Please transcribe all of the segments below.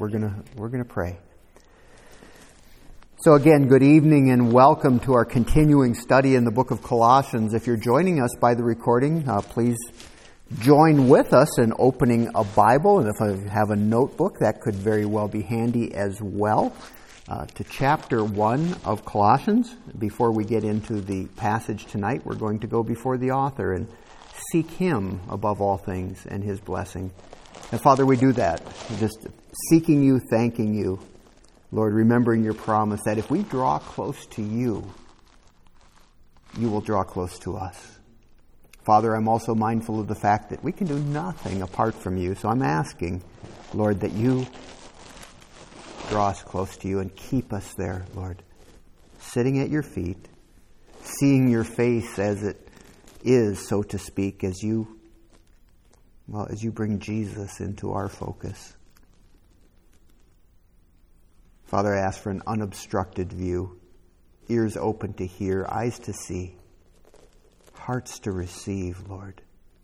we're gonna pray. So again, good evening and welcome to our continuing study in the book of Colossians. If you're joining us by the recording, please join with us in opening a Bible, and if you have a notebook, that could very well be handy as well, to chapter 1 of Colossians. Before we get into the passage tonight, we're going to go before the author and seek Him above all things and His blessing. And Father, we do that, just seeking You, thanking You, Lord, remembering Your promise that if we draw close to You, You will draw close to us. Father, I'm also mindful of the fact that we can do nothing apart from You, so I'm asking, Lord, that You draw us close to You and keep us there, Lord, sitting at Your feet, seeing Your face as it is, so to speak, as You bring Jesus into our focus. Father, I ask for an unobstructed view, ears open to hear, eyes to see, hearts to receive, Lord.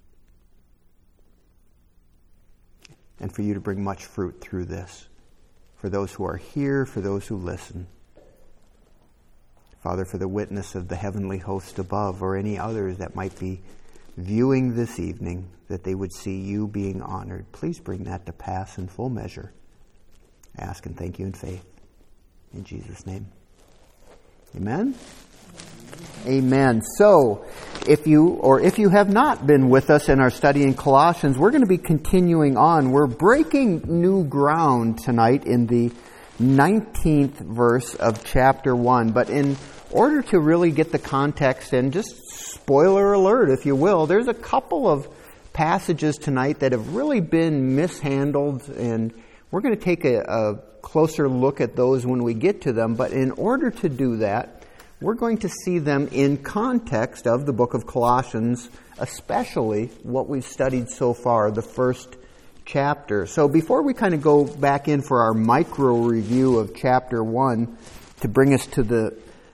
And for You to bring much fruit through this, for those who are here, for those who listen. Father, for the witness of the heavenly host above, or any others that might be viewing this evening, that they would see You being honored. Please bring that to pass in full measure. I ask and thank You in faith. In Jesus' name. Amen? Amen. So, if you have not been with us in our study in Colossians, we're going to be continuing on. We're breaking new ground tonight in the 19th verse of chapter 1. But in order to really get the context, and just spoiler alert, if you will, there's a couple of passages tonight that have really been mishandled, and we're going to take a closer look at those when we get to them. But in order to do that, we're going to see them in context of the book of Colossians, especially what we've studied so far, the first chapter. So before we kind of go back in for our micro review of chapter 1 to bring us to the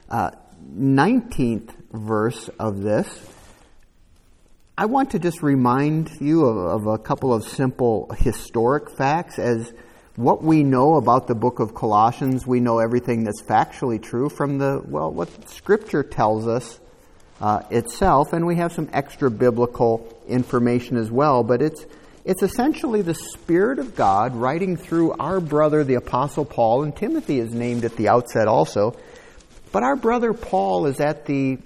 19th verse of this, I want to just remind you of a couple of simple historic facts. As what we know about the book of Colossians, we know everything that's factually true from what Scripture tells us itself, and we have some extra biblical information as well. But it's essentially the Spirit of God writing through our brother, the Apostle Paul, and Timothy is named at the outset also. But our brother Paul is at the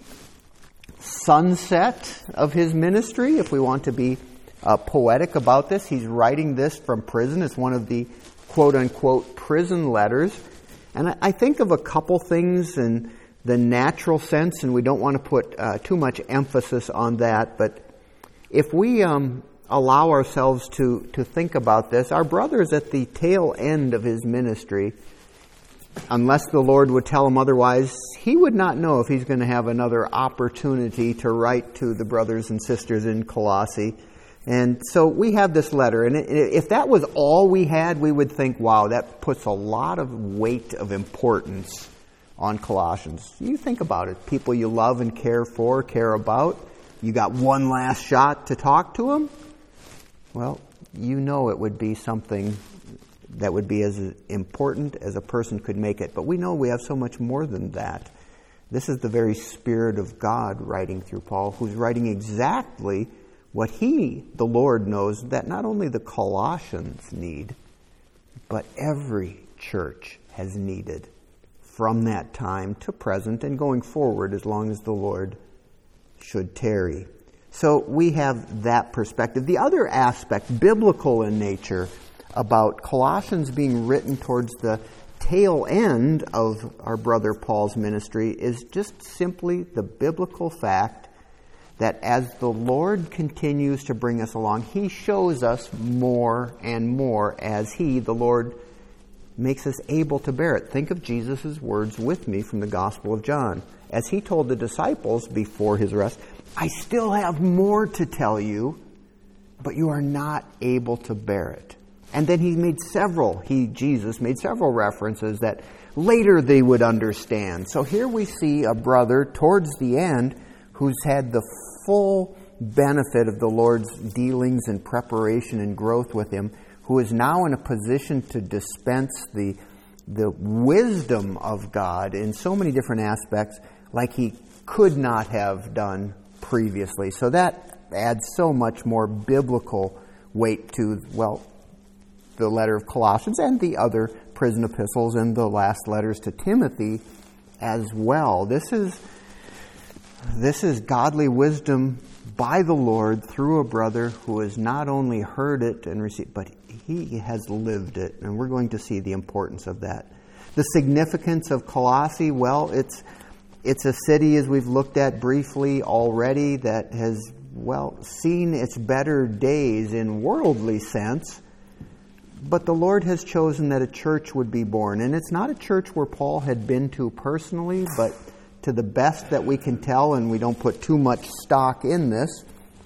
sunset of his ministry, if we want to be poetic about this. He's writing this from prison. It's one of the quote-unquote prison letters. And I think of a couple things in the natural sense, and we don't want to put too much emphasis on that. But if we allow ourselves to think about this, our brother is at the tail end of his ministry. Unless the Lord would tell him otherwise, he would not know if he's going to have another opportunity to write to the brothers and sisters in Colossae. And so we have this letter, and if that was all we had, we would think, wow, that puts a lot of weight of importance on Colossians. You think about it. People you love and care for, care about. You got one last shot to talk to them. Well, you know it would be something that would be as important as a person could make it. But we know we have so much more than that. This is the very Spirit of God writing through Paul, who's writing exactly what He, the Lord, knows that not only the Colossians need, but every church has needed from that time to present and going forward as long as the Lord should tarry. So we have that perspective. The other aspect, biblical in nature, about Colossians being written towards the tail end of our brother Paul's ministry is just simply the biblical fact that as the Lord continues to bring us along, He shows us more and more as He, the Lord, makes us able to bear it. Think of Jesus' words with me from the Gospel of John. As He told the disciples before His arrest, I still have more to tell you, but you are not able to bear it. And then Jesus made several references that later they would understand. So here we see a brother towards the end who's had the full benefit of the Lord's dealings and preparation and growth with him, who is now in a position to dispense the wisdom of God in so many different aspects like he could not have done previously. So that adds so much more biblical weight to, well, the letter of Colossians and the other prison epistles and the last letters to Timothy as well. This is godly wisdom by the Lord through a brother who has not only heard it and received, but he has lived it. And we're going to see the importance of that. The significance of Colossae, well, it's a city, as we've looked at briefly already, that has, well, seen its better days in worldly sense. But the Lord has chosen that a church would be born. And it's not a church where Paul had been to personally, but to the best that we can tell, and we don't put too much stock in this,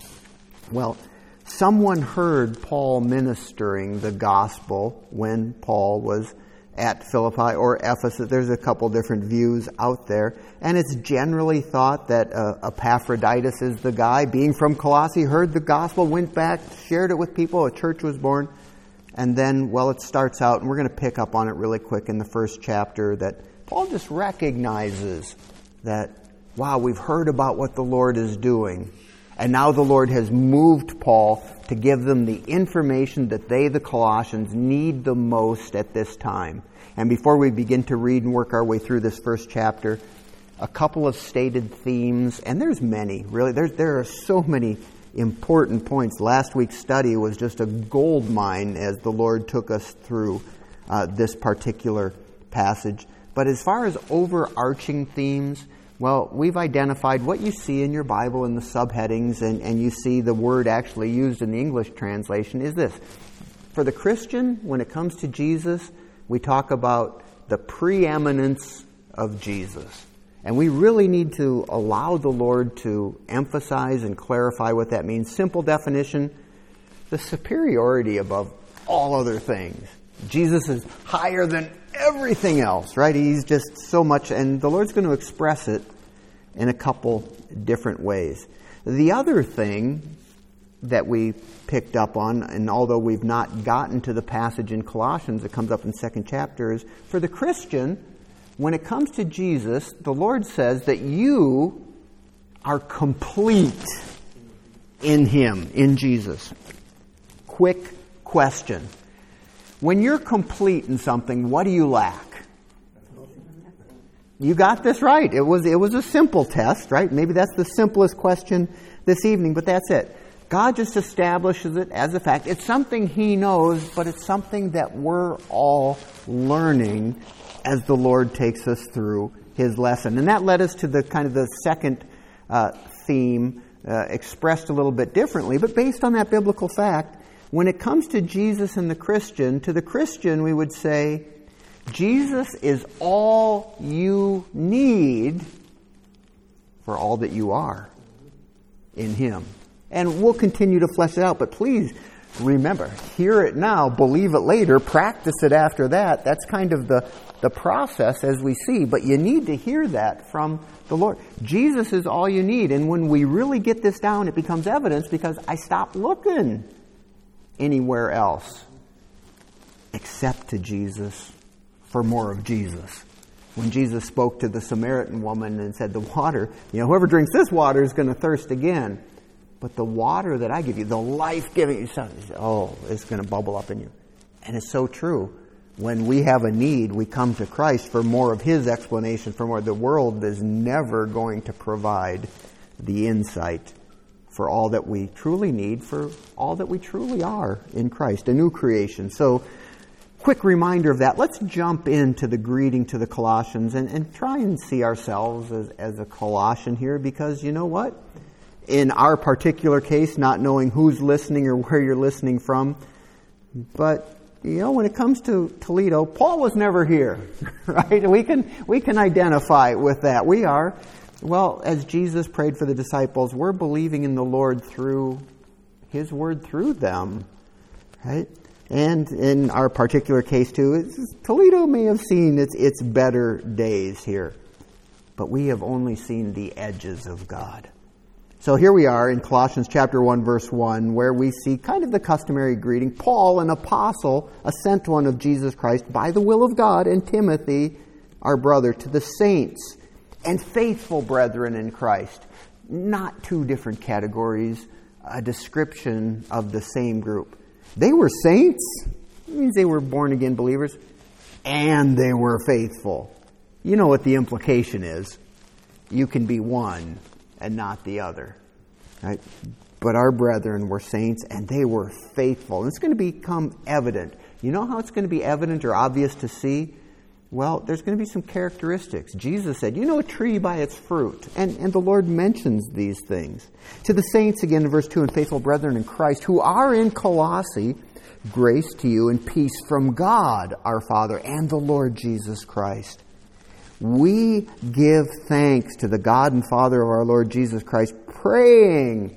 well, someone heard Paul ministering the gospel when Paul was at Philippi or Ephesus. There's a couple different views out there. And it's generally thought that Epaphroditus is the guy, being from Colossae, heard the gospel, went back, shared it with people, a church was born. And then, well, it starts out, and we're going to pick up on it really quick in the first chapter, that Paul just recognizes that, wow, we've heard about what the Lord is doing. And now the Lord has moved Paul to give them the information that they, the Colossians, need the most at this time. And before we begin to read and work our way through this first chapter, a couple of stated themes, and there's many, really. There are so many important points. Last week's study was just a gold mine as the Lord took us through this particular passage. But as far as overarching themes, well, we've identified what you see in your Bible in the subheadings, and you see the word actually used in the English translation is this. For the Christian, when it comes to Jesus, we talk about the preeminence of Jesus. And we really need to allow the Lord to emphasize and clarify what that means. Simple definition, the superiority above all other things. Jesus is higher than everything else, right? He's just so much, and the Lord's going to express it in a couple different ways. The other thing that we picked up on, and although we've not gotten to the passage in Colossians, it comes up in the second chapter, is for the Christian, when it comes to Jesus, the Lord says that you are complete in Him, in Jesus. Quick question. When you're complete in something, what do you lack? You got this right. It was a simple test, right? Maybe that's the simplest question this evening, but that's it. God just establishes it as a fact. It's something He knows, but it's something that we're all learning as the Lord takes us through His lesson. And that led us to the kind of the second theme, expressed a little bit differently, but based on that biblical fact. When it comes to Jesus and the Christian, to the Christian we would say, Jesus is all you need for all that you are in Him. And we'll continue to flesh it out, but please remember, hear it now, believe it later, practice it after that. That's kind of the process as we see, but you need to hear that from the Lord. Jesus is all you need, and when we really get this down, it becomes evidence because I stopped looking anywhere else except to Jesus for more of Jesus. When Jesus spoke to the Samaritan woman and said, the water, whoever drinks this water is going to thirst again. But the water that I give you, the life-giving, it's going to bubble up in you. And it's so true. When we have a need, we come to Christ for more of His explanation, for more. The world is never going to provide the insight for all that we truly need, for all that we truly are in Christ, a new creation. So, quick reminder of that. Let's jump into the greeting to the Colossians and try and see ourselves as a Colossian here, because you know what? In our particular case, not knowing who's listening or where you're listening from, but when it comes to Toledo, Paul was never here, right? We can identify with that. We are. Well, as Jesus prayed for the disciples, we're believing in the Lord through His Word through them, right? And in our particular case too, Toledo may have seen its better days here, but we have only seen the edges of God. So here we are in Colossians chapter 1, verse 1, where we see kind of the customary greeting. Paul, an apostle, a sent one of Jesus Christ, by the will of God, and Timothy, our brother, to the saints and faithful brethren in Christ. Not two different categories, a description of the same group. They were saints, it means they were born-again believers, and they were faithful. You know what the implication is. You can be one and not the other. Right? But our brethren were saints, and they were faithful. And it's going to become evident. You know how it's going to be evident or obvious to see? Well, there's going to be some characteristics. Jesus said, you know a tree by its fruit. And the Lord mentions these things. To the saints, again in verse 2, and faithful brethren in Christ, who are in Colossae, grace to you and peace from God our Father and the Lord Jesus Christ. We give thanks to the God and Father of our Lord Jesus Christ, praying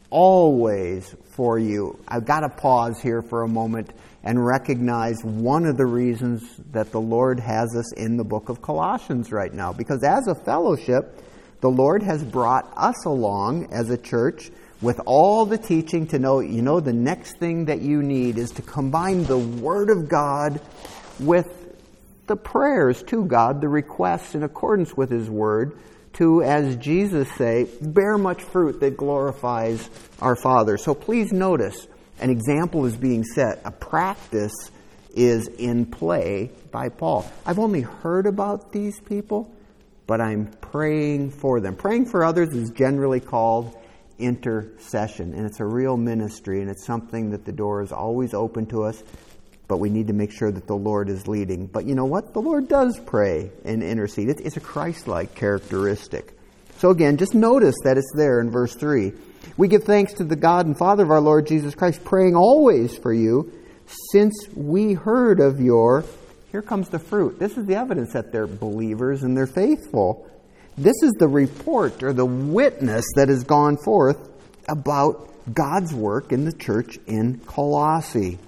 always for you. I've got to pause here for a moment and recognize one of the reasons that the Lord has us in the book of Colossians right now. Because as a fellowship, the Lord has brought us along as a church with all the teaching to know, the next thing that you need is to combine the Word of God with the prayers to God, the requests in accordance with His Word, to, as Jesus say, bear much fruit that glorifies our Father. So please notice, an example is being set. A practice is in play by Paul. I've only heard about these people, but I'm praying for them. Praying for others is generally called intercession, and it's a real ministry, and it's something that the door is always open to us, but we need to make sure that the Lord is leading. But you know what? The Lord does pray and intercede. It's a Christ-like characteristic. So again, just notice that it's there in verse 3. We give thanks to the God and Father of our Lord Jesus Christ, praying always for you, since we heard of your... Here comes the fruit. This is the evidence that they're believers and they're faithful. This is the report or the witness that has gone forth about God's work in the church in Colossae.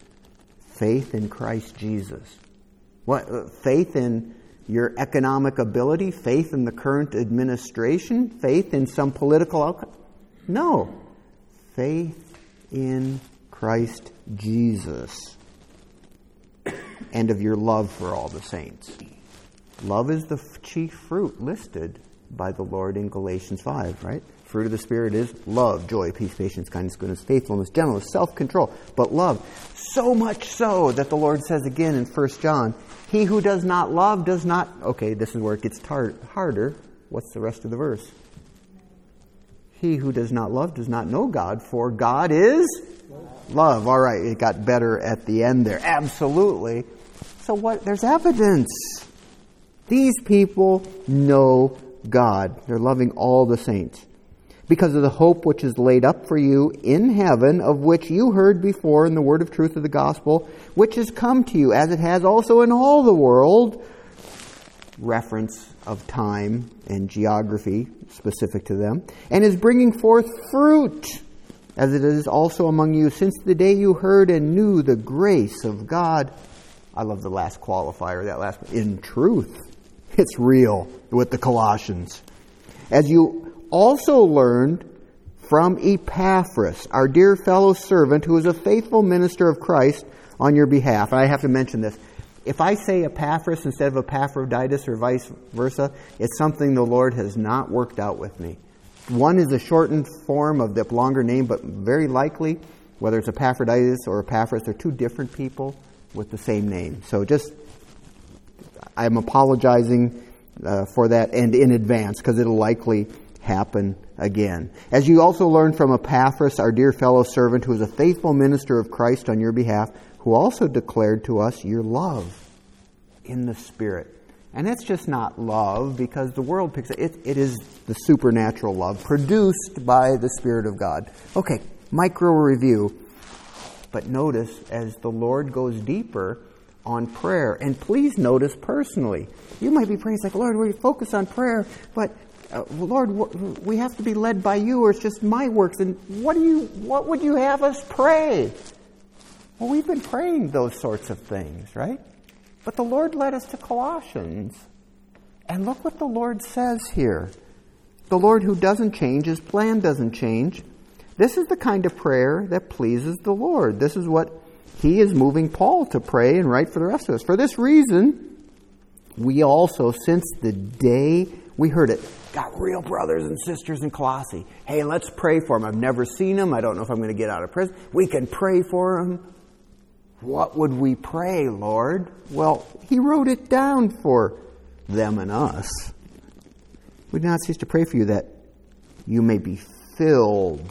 Faith in Christ Jesus. What? Faith in your economic ability? Faith in the current administration? Faith in some political outcome? No. Faith in Christ Jesus. And of your love for all the saints. Love is the chief fruit listed by the Lord in Galatians 5, right? Fruit of the Spirit is love, joy, peace, patience, kindness, goodness, faithfulness, gentleness, self-control. But love, so much so that the Lord says again in 1 John, he who does not love does not... Okay, this is where it gets harder. What's the rest of the verse? He who does not love does not know God, for God is love. All right, it got better at the end there. Absolutely. So what? There's evidence. These people know God. They're loving all the saints. Because of the hope which is laid up for you in heaven, of which you heard before in the word of truth of the gospel, which has come to you, as it has also in all the world. Reference of time and geography specific to them. And is bringing forth fruit, as it is also among you, since the day you heard and knew the grace of God. I love the last qualifier, that last one. In truth. It's real with the Colossians. As you also learned from Epaphras, our dear fellow servant, who is a faithful minister of Christ on your behalf. And I have to mention this. If I say Epaphras instead of Epaphroditus or vice versa, it's something the Lord has not worked out with me. One is a shortened form of the longer name, but very likely, whether it's Epaphroditus or Epaphras, they're two different people with the same name. So I'm apologizing for that and in advance, because it'll likely happen again. As you also learned from Epaphras, our dear fellow servant, who is a faithful minister of Christ on your behalf, who also declared to us your love in the Spirit. And that's just not love, because the world picks it. It is the supernatural love produced by the Spirit of God. Okay, micro review. But notice, as the Lord goes deeper on prayer, and please notice personally, you might be praying, it's like, Lord, we focus on prayer, but Lord, we have to be led by you, or it's just my works. And what would you have us pray? Well, we've been praying those sorts of things, right? But the Lord led us to Colossians. And look what the Lord says here. The Lord who doesn't change, His plan doesn't change. This is the kind of prayer that pleases the Lord. This is what He is moving Paul to pray and write for the rest of us. For this reason, we also, since the day we heard it, got real brothers and sisters in Colossae. Hey, let's pray for them. I've never seen them. I don't know if I'm going to get out of prison. We can pray for them. What would we pray, Lord? Well, He wrote it down for them and us. We do not cease to pray for you that you may be filled.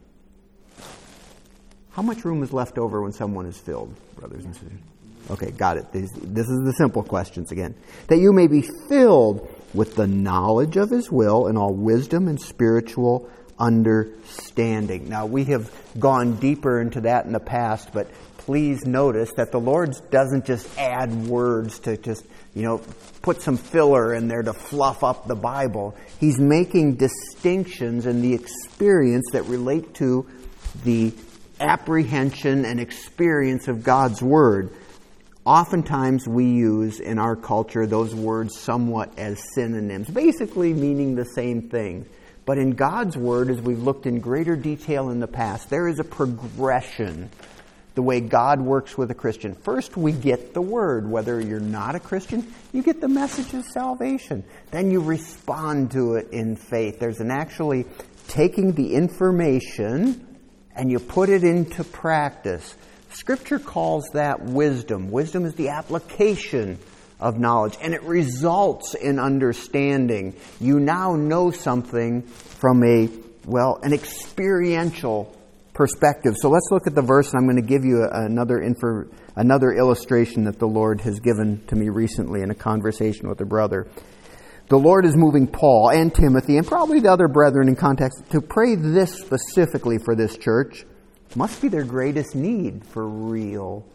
How much room is left over when someone is filled, brothers and sisters? Okay, got it. This is the simple questions again. That you may be filled with the knowledge of His will and all wisdom and spiritual understanding. Now, we have gone deeper into that in the past, but please notice that the Lord doesn't just add words to just, put some filler in there to fluff up the Bible. He's making distinctions in the experience that relate to the apprehension and experience of God's Word. Oftentimes we use in our culture those words somewhat as synonyms, basically meaning the same thing. But in God's Word, as we've looked in greater detail in the past, there is a progression the way God works with a Christian. First, we get the Word. Whether you're not a Christian, you get the message of salvation. Then you respond to it in faith. There's an actually taking the information and you put it into practice. Scripture calls that wisdom. Wisdom is the application of knowledge, and it results in understanding. You now know something from an experiential perspective. So let's look at the verse, and I'm going to give you another illustration that the Lord has given to me recently in a conversation with a brother. The Lord is moving Paul and Timothy and probably the other brethren in context to pray this specifically for this church. Must be their greatest need for real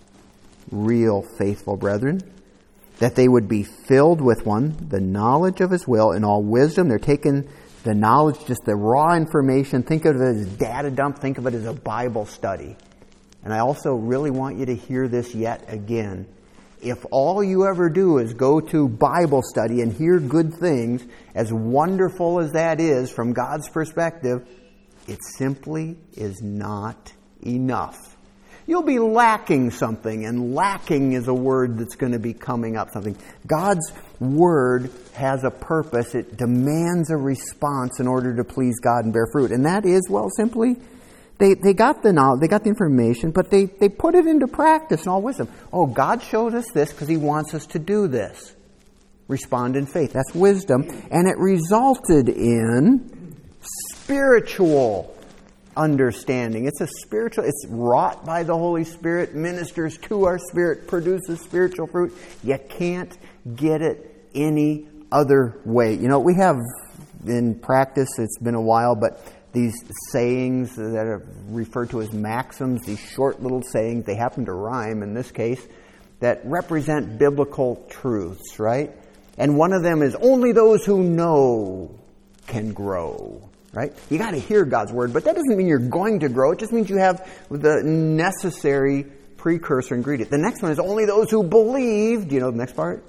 faithful brethren. That they would be filled with the knowledge of His will and all wisdom. They're taking the knowledge, just the raw information. Think of it as data dump. Think of it as a Bible study. And I also really want you to hear this yet again. If all you ever do is go to Bible study and hear good things, as wonderful as that is from God's perspective, it simply is not enough. You'll be lacking something, and lacking is a word that's going to be coming up. God's Word has a purpose. It demands a response in order to please God and bear fruit. And that is, simply, they got the knowledge, they got the information, but they put it into practice in all wisdom. Oh, God showed us this because He wants us to do this. Respond in faith. That's wisdom. And it resulted in spiritual understanding. It's wrought by the Holy Spirit, ministers to our spirit, produces spiritual fruit. You can't get it any other way. We have in practice, it's been a while, but these sayings that are referred to as maxims, these short little sayings, they happen to rhyme in this case, that represent biblical truths, right? And one of them is, only those who know can grow. Right? You got to hear God's Word, but that doesn't mean you're going to grow. It just means you have the necessary precursor ingredient. The next one is only those who believe. Do you know the next part?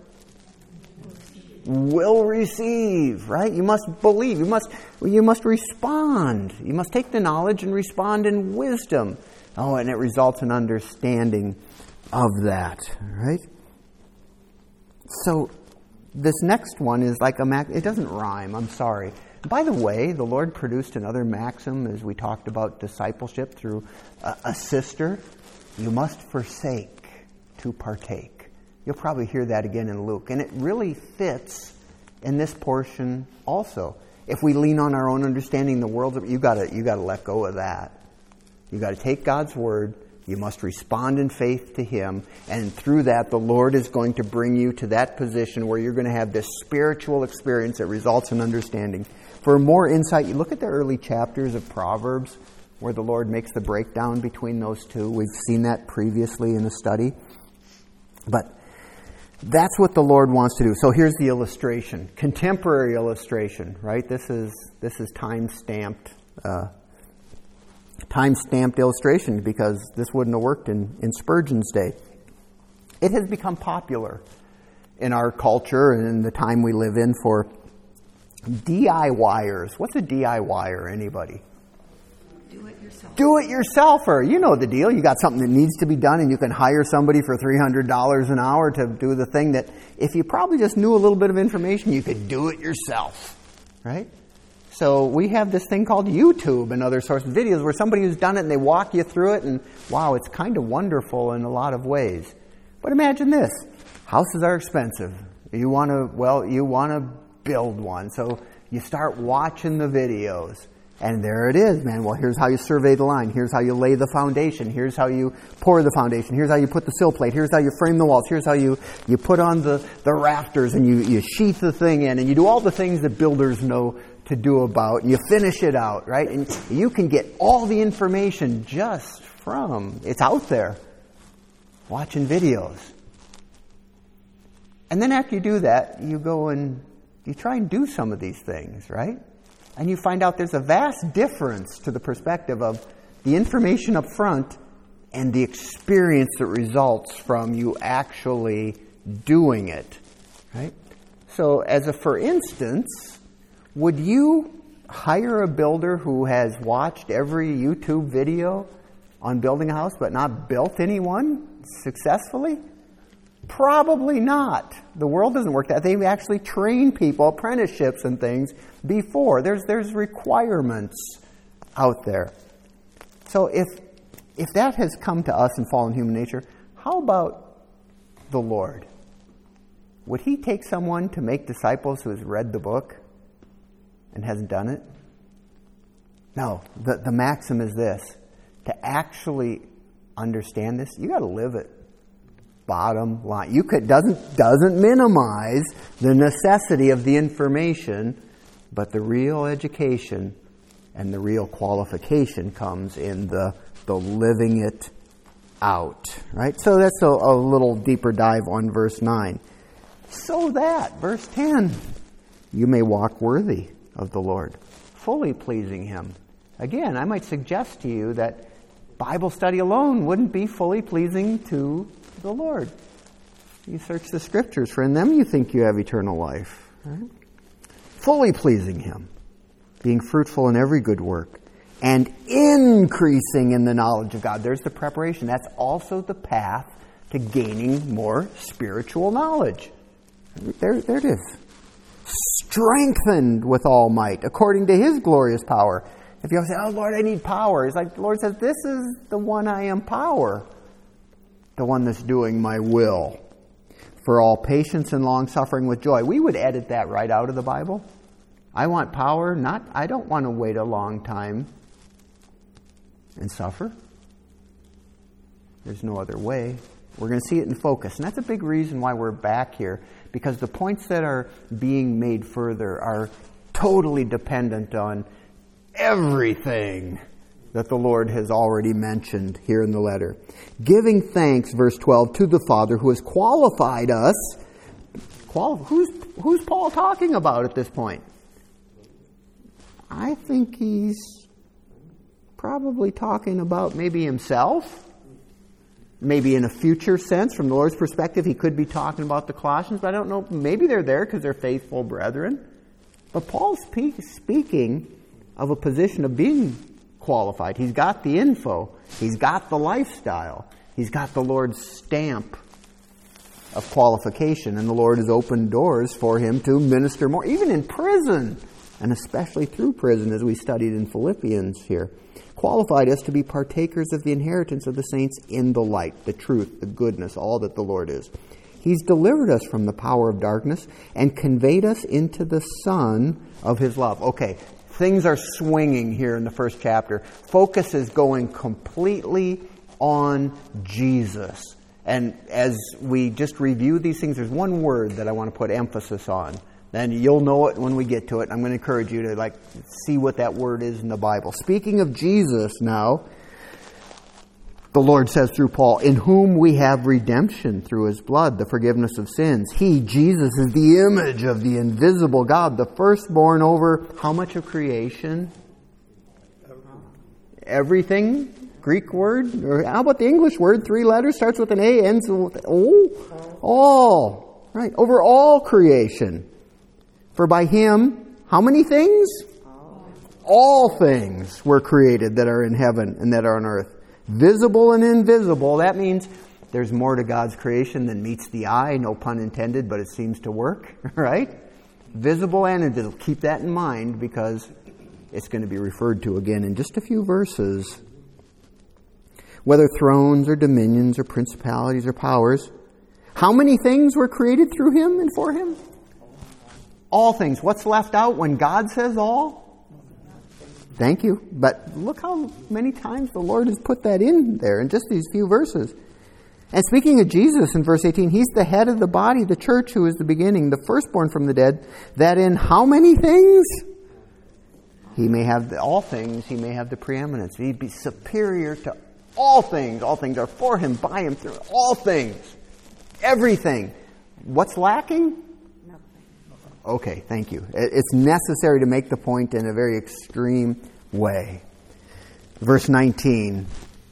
Will receive. Right? You must believe. You must respond. You must take the knowledge and respond in wisdom. Oh, and it results in understanding of that. Right? So this next one is like it doesn't rhyme. I'm sorry. By the way, the Lord produced another maxim as we talked about discipleship through a sister. You must forsake to partake. You'll probably hear that again in Luke. And it really fits in this portion also. If we lean on our own understanding, the world, you got to let go of that. You got to take God's Word. You must respond in faith to Him. And through that, the Lord is going to bring you to that position where you're going to have this spiritual experience that results in understanding. For more insight, you look at the early chapters of Proverbs where the Lord makes the breakdown between those two. We've seen that previously in a study. But that's what the Lord wants to do. So here's the illustration. Contemporary illustration, right? This is time-stamped illustration because this wouldn't have worked in Spurgeon's day. It has become popular in our culture and in the time we live in for DIYers. What's a DIYer? Anybody? Do-it-yourselfer. You know the deal. You got something that needs to be done, and you can hire somebody for $300 an hour to do the thing that, if you probably just knew a little bit of information, you could do it yourself, right? So we have this thing called YouTube and other sorts of videos where somebody who's done it and they walk you through it, and wow, it's kind of wonderful in a lot of ways. But imagine this. Houses are expensive. You want to build one. So you start watching the videos. And there it is, man. Well, here's how you survey the line. Here's how you lay the foundation. Here's how you pour the foundation. Here's how you put the sill plate. Here's how you frame the walls. Here's how you put on the rafters, and you sheath the thing in, and you do all the things that builders know to do about, and you finish it out, right? And you can get all the information just from, it's out there, watching videos. And then after you do that, you go and you try and do some of these things, right? And you find out there's a vast difference to the perspective of the information up front and the experience that results from you actually doing it, right? So for instance, would you hire a builder who has watched every YouTube video on building a house but not built anyone successfully? Probably not. The world doesn't work that. They actually train people, apprenticeships and things before. There's requirements out there. So if that has come to us in fallen human nature, how about the Lord? Would He take someone to make disciples who has read the book and hasn't done it? No. The maxim is this. To actually understand this, you got to live it. Bottom line. Doesn't minimize the necessity of the information, but the real education and the real qualification comes in the living it out. Right? So that's a little deeper dive on verse 9. So that, verse 10, you may walk worthy of the Lord, fully pleasing Him. Again, I might suggest to you that Bible study alone wouldn't be fully pleasing to the Lord. You search the Scriptures, for in them you think you have eternal life. Right? Fully pleasing Him, being fruitful in every good work, and increasing in the knowledge of God. There's the preparation. That's also the path to gaining more spiritual knowledge. There it is. Strengthened with all might, according to His glorious power. If you say, oh Lord, I need power. It's like the Lord says, this is the one I empower. The one that's doing my will. For all patience and long suffering with joy. We would edit that right out of the Bible. I want power, I don't want to wait a long time and suffer. There's no other way. We're going to see it in focus. And that's a big reason why we're back here. Because the points that are being made further are totally dependent on everything that the Lord has already mentioned here in the letter. Giving thanks, verse 12, to the Father who has qualified us. Who's Paul talking about at this point? I think he's probably talking about maybe himself. Maybe in a future sense, from the Lord's perspective, he could be talking about the Colossians, but I don't know. Maybe they're there because they're faithful brethren. But Paul's speaking of a position of being qualified. He's got the info. He's got the lifestyle. He's got the Lord's stamp of qualification. And the Lord has opened doors for him to minister more, even in prison, and especially through prison, as we studied in Philippians here. Qualified us to be partakers of the inheritance of the saints in the light, the truth, the goodness, all that the Lord is. He's delivered us from the power of darkness and conveyed us into the Son of His love. Okay, things are swinging here in the first chapter. Focus is going completely on Jesus. And as we just review these things, there's one word that I want to put emphasis on. Then you'll know it when we get to it. I'm going to encourage you to see what that word is in the Bible. Speaking of Jesus now, the Lord says through Paul, in whom we have redemption through His blood, the forgiveness of sins. He, Jesus, is the image of the invisible God, the firstborn over how much of creation? Everything? Greek word? Or how about the English word? 3 letters, starts with an A, ends with O. All. Right. Over all creation. For by Him, How many things? All things were created that are in heaven and that are on earth. Visible and invisible. That means there's more to God's creation than meets the eye. No pun intended, but it seems to work, right? Visible and invisible. Keep that in mind because it's going to be referred to again in just a few verses. Whether thrones or dominions or principalities or powers. How many things were created through Him and for Him? All things. What's left out when God says all? Thank you. But look how many times the Lord has put that in there in just these few verses. And speaking of Jesus in verse 18, He's the head of the body, the church, who is the beginning, the firstborn from the dead, that in how many things? He may have all things, He may have the preeminence. He'd be superior to all things. All things are for Him, by Him, through all things. Everything. What's lacking? Nothing. Okay, thank you. It's necessary to make the point in a very extreme way. Verse 19,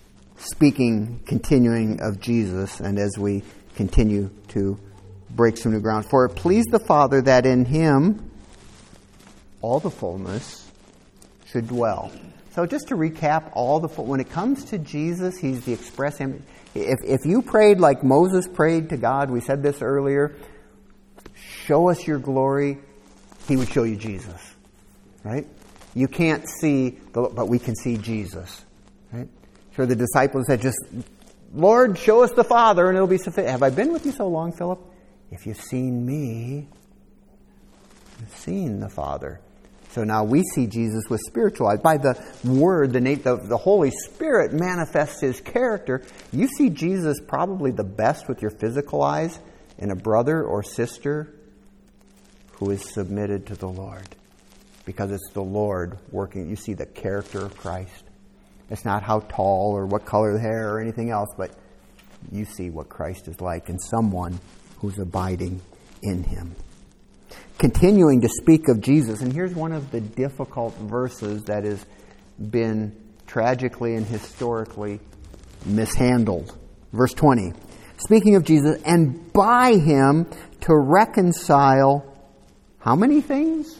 continuing of Jesus, and as we continue to break some new ground. For it pleased the Father that in Him all the fullness should dwell. So just to recap, when it comes to Jesus, He's the express image. If you prayed like Moses prayed to God, we said this earlier, show us your glory, He would show you Jesus. Right? You can't see, but we can see Jesus. Right? Sure, the disciples said just, Lord, show us the Father and it'll be sufficient. Have I been with you so long, Philip? If you've seen me, you've seen the Father. So now we see Jesus with spiritual eyes. By the Word, the Holy Spirit manifests His character. You see Jesus probably the best with your physical eyes in a brother or sister who is submitted to the Lord. Because it's the Lord working. You see the character of Christ. It's not how tall or what color the hair or anything else, but you see what Christ is like in someone who's abiding in Him. Continuing to speak of Jesus, and here's one of the difficult verses that has been tragically and historically mishandled. Verse 20, speaking of Jesus, and by Him to reconcile how many things?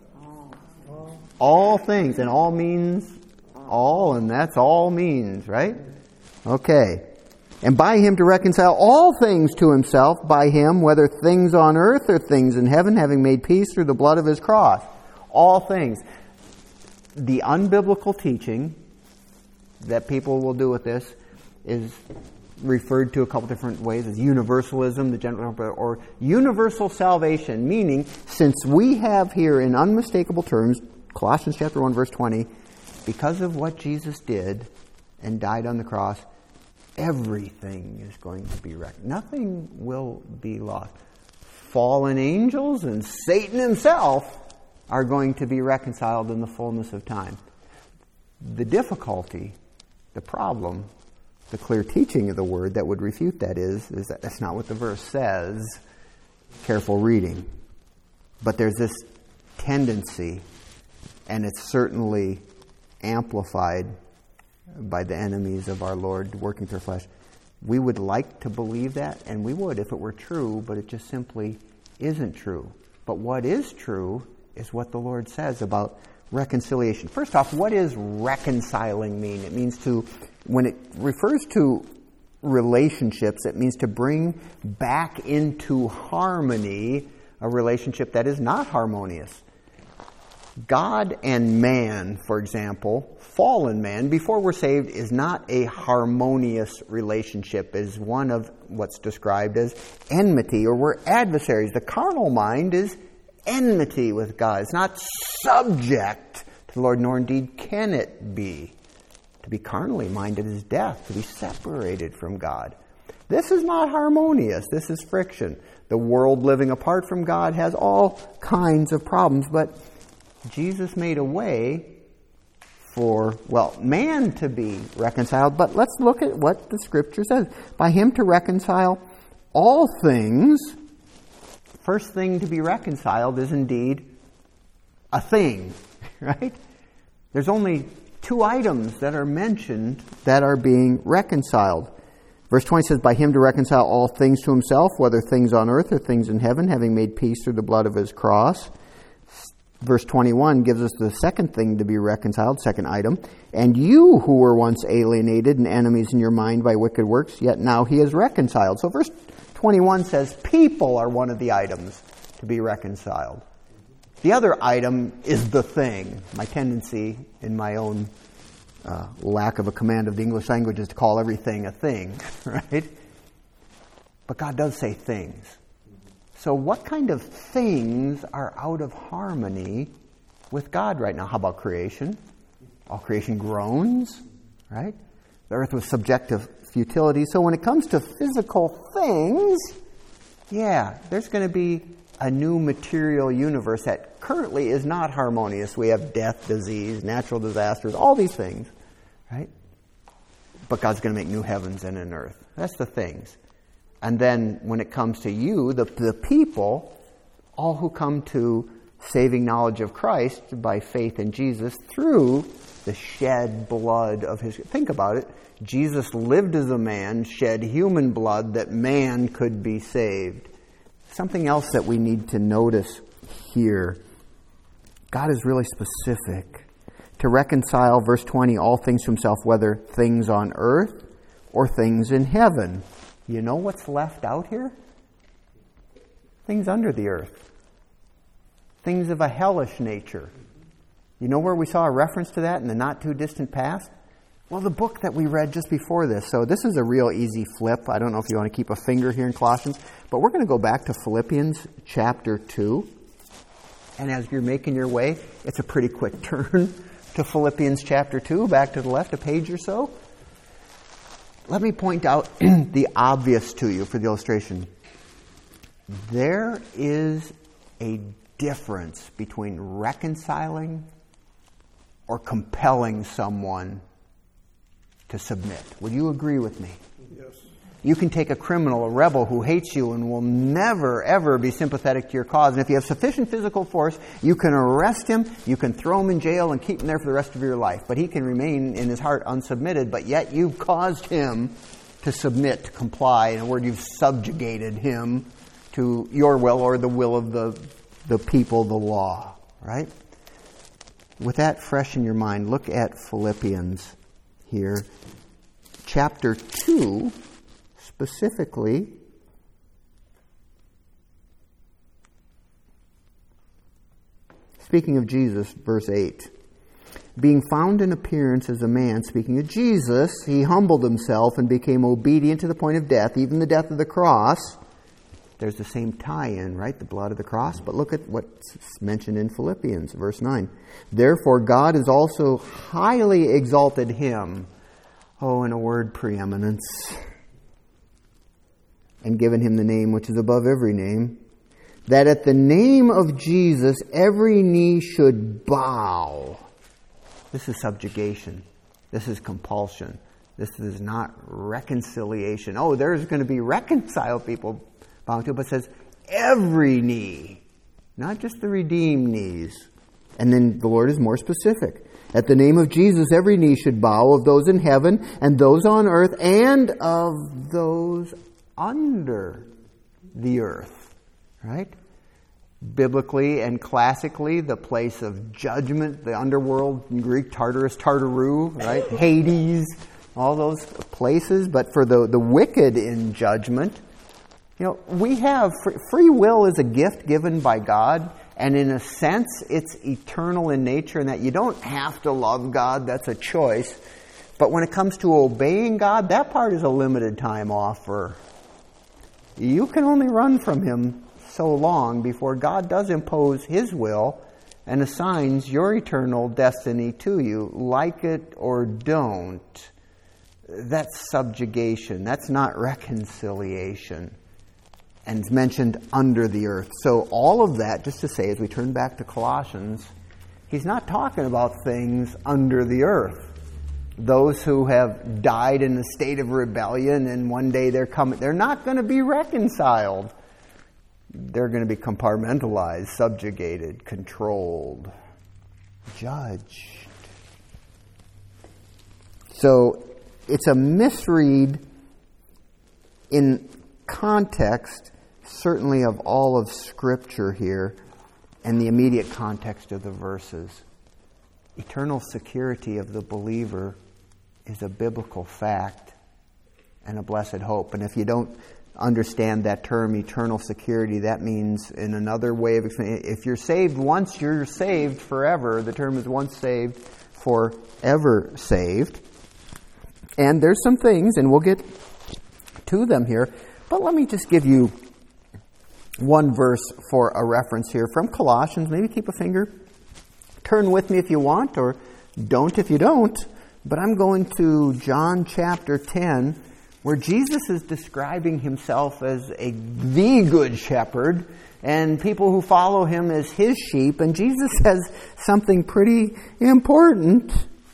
All things. And all means all, and that's all means, right? Okay. And by Him to reconcile all things to Himself, by Him, whether things on earth or things in heaven, having made peace through the blood of His cross. All things. The unbiblical teaching that people will do with this is referred to a couple different ways as universalism, the general, or universal salvation, meaning since we have here in unmistakable terms, Colossians chapter 1 verse 20, because of what Jesus did and died on the cross, everything is going to be wrecked. Nothing will be lost. Fallen angels and Satan himself are going to be reconciled in the fullness of time. The difficulty, the problem, the clear teaching of the Word that would refute that is that that's not what the verse says. Careful reading. But there's this tendency, and it's certainly amplified by the enemies of our Lord working through flesh. We would like to believe that, and we would if it were true, but it just simply isn't true. But what is true is what the Lord says about reconciliation. First off, what does reconciling mean? It means when it refers to relationships, it means to bring back into harmony a relationship that is not harmonious. God and man, for example, fallen man, before we're saved, is not a harmonious relationship, is one of what's described as enmity, or we're adversaries. The carnal mind is enmity with God. It's not subject to the Lord, nor indeed can it be. To be carnally minded is death, to be separated from God. This is not harmonious. This is friction. The world living apart from God has all kinds of problems, but Jesus made a way for, man to be reconciled. But let's look at what the Scripture says. By Him to reconcile all things. First thing to be reconciled is indeed a thing, right? There's only two items that are mentioned that are being reconciled. Verse 20 says, by Him to reconcile all things to Himself, whether things on earth or things in heaven, having made peace through the blood of His cross. Verse 21 gives us the second thing to be reconciled, second item. And you who were once alienated and enemies in your mind by wicked works, yet now he is reconciled. So verse 21 says people are one of the items to be reconciled. The other item is the thing. My tendency in my own lack of a command of the English language is to call everything a thing, right? But God does say things. So what kind of things are out of harmony with God right now? How about creation? All creation groans, right? The earth was subject to futility. So when it comes to physical things, yeah, there's going to be a new material universe that currently is not harmonious. We have death, disease, natural disasters, all these things, right? But God's going to make new heavens and an earth. That's the things. And then when it comes to you, the people, all who come to saving knowledge of Christ by faith in Jesus through the shed blood of his... Think about it. Jesus lived as a man, shed human blood that man could be saved. Something else that we need to notice here. God is really specific. To reconcile, verse 20, all things to himself, whether things on earth or things in heaven. You know what's left out here? Things under the earth. Things of a hellish nature. You know where we saw a reference to that in the not too distant past? Well, the book that we read just before this. So this is a real easy flip. I don't know if you want to keep a finger here in Colossians, but we're going to go back to Philippians chapter 2. And as you're making your way, it's a pretty quick turn to Philippians chapter 2, back to the left a page or so. Let me point out the obvious to you for the illustration. There is a difference between reconciling or compelling someone to submit. Would you agree with me? Yes. You can take a criminal, a rebel who hates you and will never, ever be sympathetic to your cause. And if you have sufficient physical force, you can arrest him, you can throw him in jail and keep him there for the rest of your life. But he can remain in his heart unsubmitted, but yet you've caused him to submit, to comply. In a word, you've subjugated him to your will or the will of the people, the law. Right? With that fresh in your mind, look at Philippians here. Chapter 2, specifically, speaking of Jesus, verse 8. Being found in appearance as a man, speaking of Jesus, he humbled himself and became obedient to the point of death, even the death of the cross. There's the same tie-in, right? The blood of the cross. But look at what's mentioned in Philippians, verse 9. Therefore God has also highly exalted him. Oh, in a word, preeminence. And given him the name which is above every name, that at the name of Jesus every knee should bow. This is subjugation. This is compulsion. This is not reconciliation. Oh, there's going to be reconciled people bowing to it, but it says every knee, not just the redeemed knees. And then the Lord is more specific. At the name of Jesus, every knee should bow, of those in heaven and those on earth and of those under the earth. Right? Biblically and classically, the place of judgment, the underworld in Greek, Tartarus, Tartaru, right? Hades, all those places. But for the wicked in judgment, we have free will is a gift given by God. And in a sense, it's eternal in nature in that you don't have to love God. That's a choice. But when it comes to obeying God, that part is a limited time offer. You can only run from him so long before God does impose his will and assigns your eternal destiny to you, like it or don't. That's subjugation. That's not reconciliation. And it's mentioned under the earth. So all of that, just to say, as we turn back to Colossians, he's not talking about things under the earth. Those who have died in a state of rebellion and one day they're not going to be reconciled. They're going to be compartmentalized, subjugated, controlled, judged. So it's a misread in context, certainly of all of Scripture here. and the immediate context of the verses. Eternal security of the believer is a biblical fact and a blessed hope. And if you don't understand that term, eternal security, that means, in another way of explaining, if you're saved once, you're saved forever. The term is once saved, forever saved. And there's some things, and we'll get to them here, but let me just give you one verse for a reference here from Colossians. Maybe keep a finger. Turn with me if you want, or don't if you don't. But I'm going to John chapter 10, where Jesus is describing himself as the good shepherd, and people who follow him as his sheep. And Jesus says something pretty important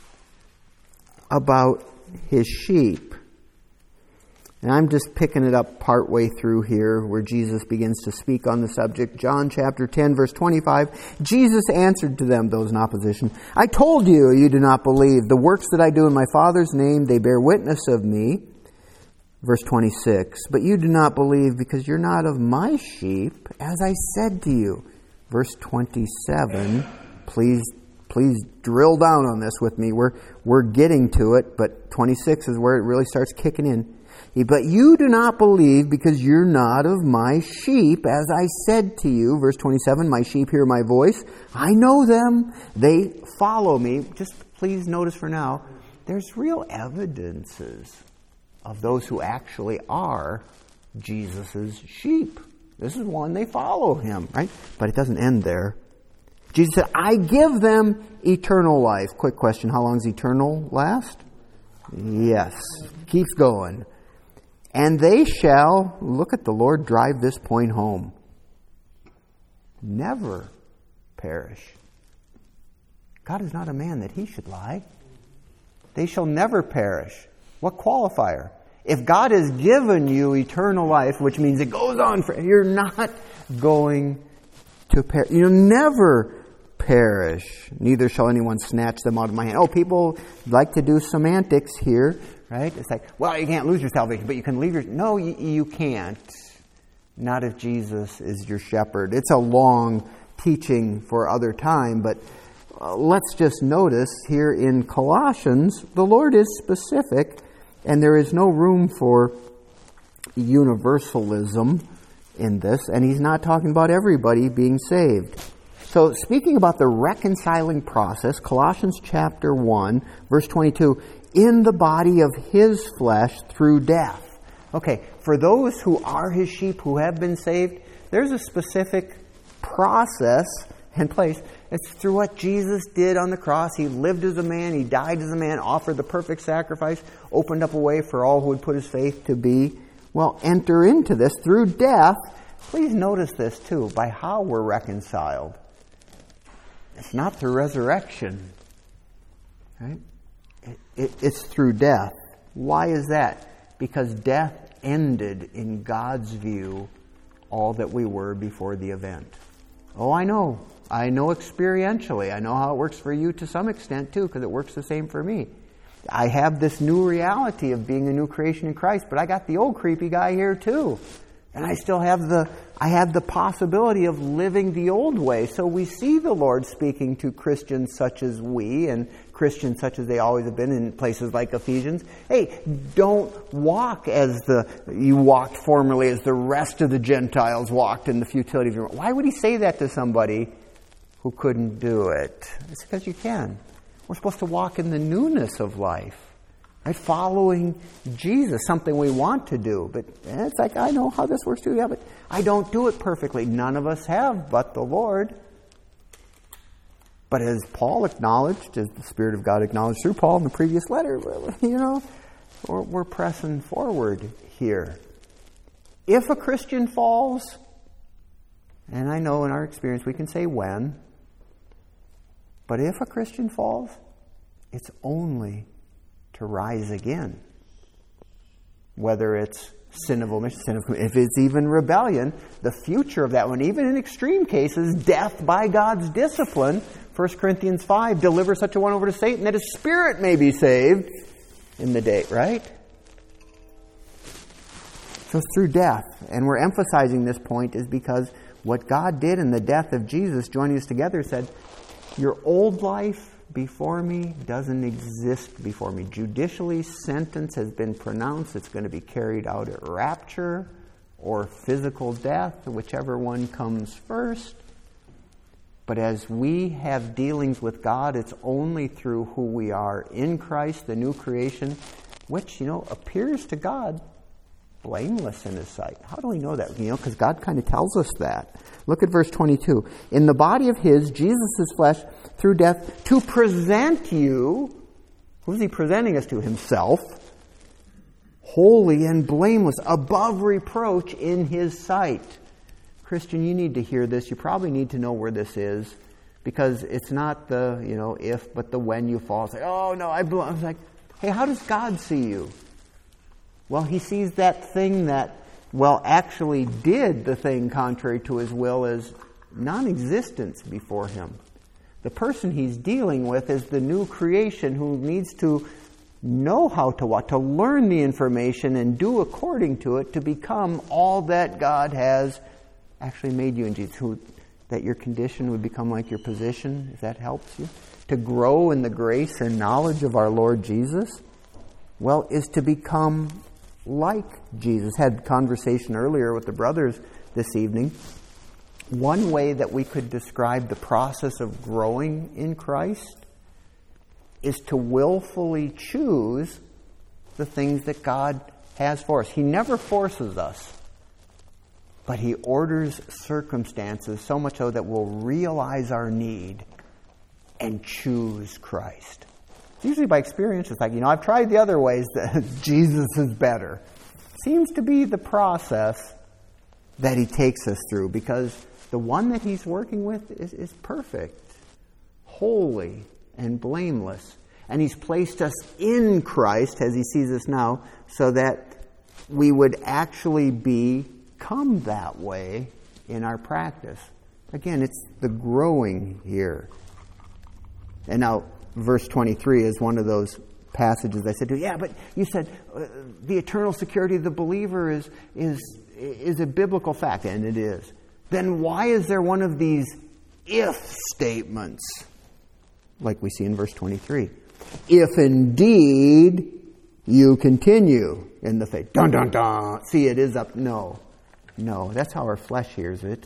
about his sheep. And I'm just picking it up partway through here, where Jesus begins to speak on the subject. John chapter 10, verse 25. Jesus answered to them, those in opposition, I told you, you do not believe. The works that I do in my Father's name, they bear witness of me. Verse 26. But you do not believe because you're not of my sheep, as I said to you. Verse 27. Please drill down on this with me. We're getting to it, but 26 is where it really starts kicking in. But you do not believe because you're not of my sheep, as I said to you. Verse 27, my sheep hear my voice. I know them. They follow me. Just please notice for now, there's real evidences of those who actually are Jesus' sheep. This is one, they follow him, right? But it doesn't end there. Jesus said, I give them eternal life. Quick question, how long does eternal last? Yes. Keeps going. And they shall, look at the Lord drive this point home, never perish. God is not a man that he should lie. They shall never perish. What qualifier? If God has given you eternal life, which means it goes on forever, you're not going to perish. You'll never perish. Neither shall anyone snatch them out of my hand. Oh, people like to do semantics here, right? It's like, well, you can't lose your salvation, but you can leave your... No, you can't. Not if Jesus is your shepherd. It's a long teaching for other time, but let's just notice here in Colossians, the Lord is specific, and there is no room for universalism in this, and he's not talking about everybody being saved. So speaking about the reconciling process, Colossians chapter 1, verse 22, in the body of his flesh through death. Okay, for those who are his sheep, who have been saved, there's a specific process in place. It's through what Jesus did on the cross. He lived as a man, he died as a man, offered the perfect sacrifice, opened up a way for all who would put his faith to be, well, enter into this through death. Please notice this too, by how we're reconciled. It's not through resurrection, right? It's through death. Why is that? Because death ended, in God's view, all that we were before the event. Oh, I know experientially. I know how it works for you to some extent too, because it works the same for me. I have this new reality of being a new creation in Christ, but I got the old creepy guy here too. And I still have the possibility of living the old way. So we see the Lord speaking to Christians such as we, and Christians such as they always have been in places like Ephesians. Hey, don't walk as you walked formerly, as the rest of the Gentiles walked in the futility of your... Why would he say that to somebody who couldn't do it? It's because you can. We're supposed to walk in the newness of life. Right? Following Jesus, something we want to do. But it's like, I know how this works too. Yeah, but I don't do it perfectly. None of us have but the Lord. But as Paul acknowledged, as the Spirit of God acknowledged through Paul in the previous letter, we're pressing forward here. If a Christian falls, and I know in our experience we can say when, but if a Christian falls, it's only to rise again. Whether it's sin of omission, sin of commission, if it's even rebellion, the future of that one, even in extreme cases, death by God's discipline. 1 Corinthians 5, deliver such a one over to Satan that his spirit may be saved in the day, right? So through death, and we're emphasizing this point is because what God did in the death of Jesus, joining us together, said, your old life before me doesn't exist before me. Judicially, sentence has been pronounced. It's going to be carried out at rapture or physical death, whichever one comes first. But as we have dealings with God, it's only through who we are in Christ, the new creation, which, appears to God blameless in His sight. How do we know that? Because God kind of tells us that. Look at verse 22. In the body of His, Jesus' flesh, through death, to present you, who's He presenting us to? Himself, holy and blameless, above reproach in His sight. Christian, you need to hear this. You probably need to know where this is, because it's not the, if, but the when you fall. It's like, oh no, I was like, hey, how does God see you? Well, He sees that thing that, actually did the thing contrary to His will as non-existence before Him. The person He's dealing with is the new creation who needs to know how to what? To learn the information and do according to it to become all that God has actually made you in Jesus. That your condition would become like your position, if that helps you. To grow in the grace and knowledge of our Lord Jesus, is to become like Jesus. Had a conversation earlier with the brothers this evening. One way that we could describe the process of growing in Christ is to willfully choose the things that God has for us. He never forces us, but He orders circumstances so much so that we'll realize our need and choose Christ. It's usually by experience. It's like, I've tried the other ways that Jesus is better. Seems to be the process that He takes us through, because the one that He's working with is perfect, holy, and blameless. And He's placed us in Christ, as He sees us now, so that we would actually become that way in our practice. Again, it's the growing here. And now, verse 23 is one of those passages I said to you, but you said the eternal security of the believer is a biblical fact, and it is. Then why is there one of these if statements, like we see in verse 23? If indeed you continue in the faith. Dun, dun, dun. See, it is up. No, that's how our flesh hears it.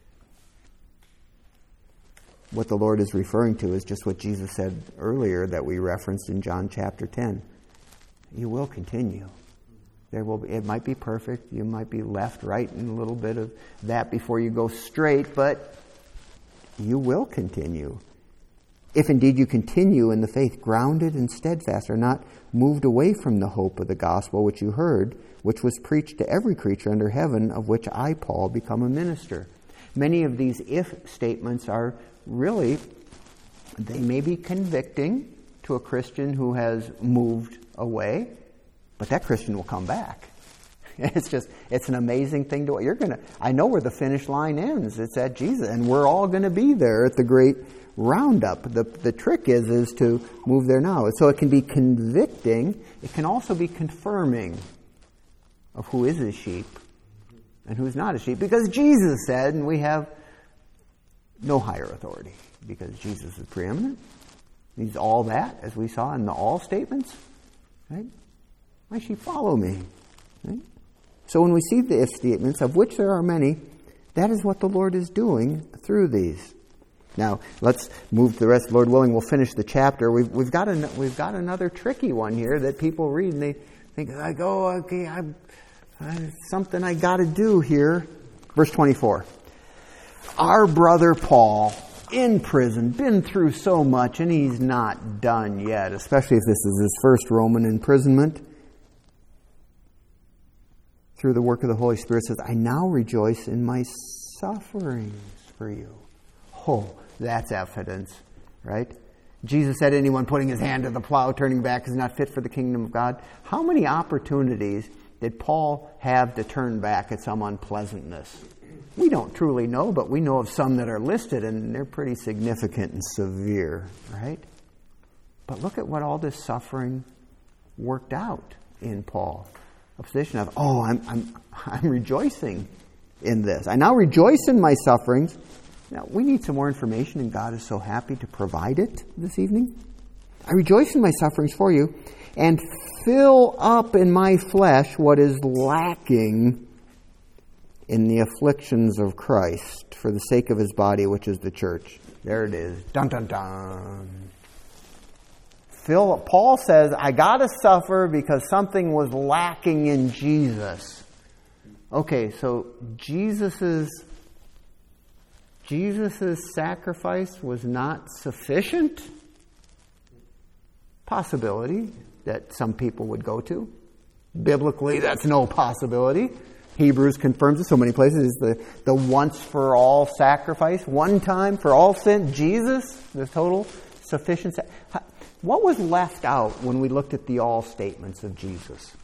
What the Lord is referring to is just what Jesus said earlier that we referenced in John chapter 10. You will continue. It might be perfect. You might be left, right, and a little bit of that before you go straight, but you will continue. If indeed you continue in the faith, grounded and steadfast, are not moved away from the hope of the gospel which you heard, which was preached to every creature under heaven, of which I, Paul, become a minister. Many of these if statements are really, they may be convicting to a Christian who has moved away, but that Christian will come back. It's an amazing thing I know where the finish line ends. It's at Jesus, and we're all going to be there at the great roundup. The trick is to move there now. So it can be convicting. It can also be confirming of who is His sheep and who's not His sheep, because Jesus said, and we have no higher authority, because Jesus is preeminent. He's all that, as we saw in the all statements. Right? My sheep follow me. Right? So when we see the if statements, of which there are many, that is what the Lord is doing through these. Now, let's move to the rest. Lord willing, we'll finish the chapter. We've got another tricky one here that people read and they think, okay, something I got to do here. Verse 24. Our brother Paul, in prison, been through so much, and he's not done yet, especially if this is his first Roman imprisonment. Through the work of the Holy Spirit, says, I now rejoice in my sufferings for you. Oh, that's evidence, right? Jesus said, anyone putting his hand to the plow, turning back, is not fit for the kingdom of God. How many opportunities did Paul have to turn back at some unpleasantness? We don't truly know, but we know of some that are listed, and they're pretty significant and severe, right? But look at what all this suffering worked out in Paul. a position of, I'm rejoicing in this. I now rejoice in my sufferings. Now, we need some more information, and God is so happy to provide it this evening. I rejoice in my sufferings for you, and fill up in my flesh what is lacking in the afflictions of Christ for the sake of his body, which is the church. There it is. Dun, dun, dun. Paul says, I got to suffer because something was lacking in Jesus. Okay, so Jesus' sacrifice was not sufficient? Possibility that some people would go to. Biblically, that's no possibility. Hebrews confirms it so many places. It's the once-for-all sacrifice, one time for all sin. Jesus, the total sufficient. What was left out when we looked at the all statements of Jesus?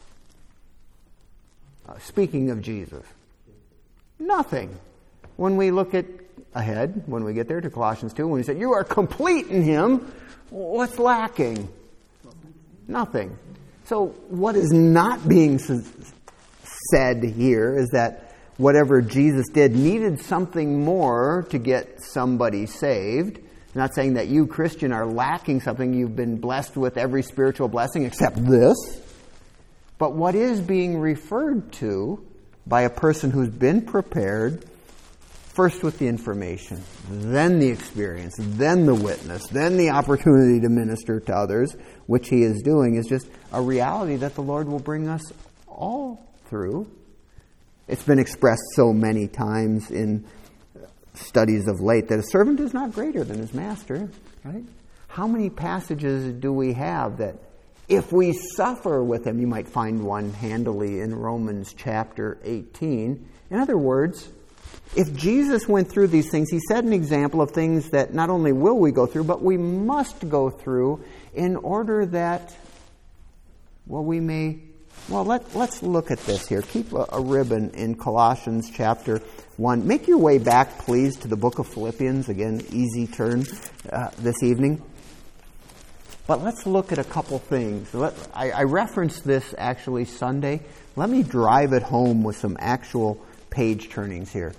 Speaking of Jesus, nothing. When we look at ahead, when we get there to Colossians 2, when he said, you are complete in him, what's lacking? Nothing. So what is not being said here is that whatever Jesus did needed something more to get somebody saved. I'm not saying that you, Christian, are lacking something. You've been blessed with every spiritual blessing except this. But what is being referred to by a person who's been prepared, first with the information, then the experience, then the witness, then the opportunity to minister to others, which he is doing, is just a reality that the Lord will bring us all through. It's been expressed so many times in studies of late that a servant is not greater than his master, right? How many passages do we have that if we suffer with him, you might find one handily in Romans chapter 18. In other words, if Jesus went through these things, he set an example of things that not only will we go through, but we must go through in order that, let's look at this here. Keep a ribbon in Colossians chapter 1. Make your way back, please, to the book of Philippians. Again, easy turn this evening. But let's look at a couple things. I referenced this actually Sunday. Let me drive it home with some actual page turnings here.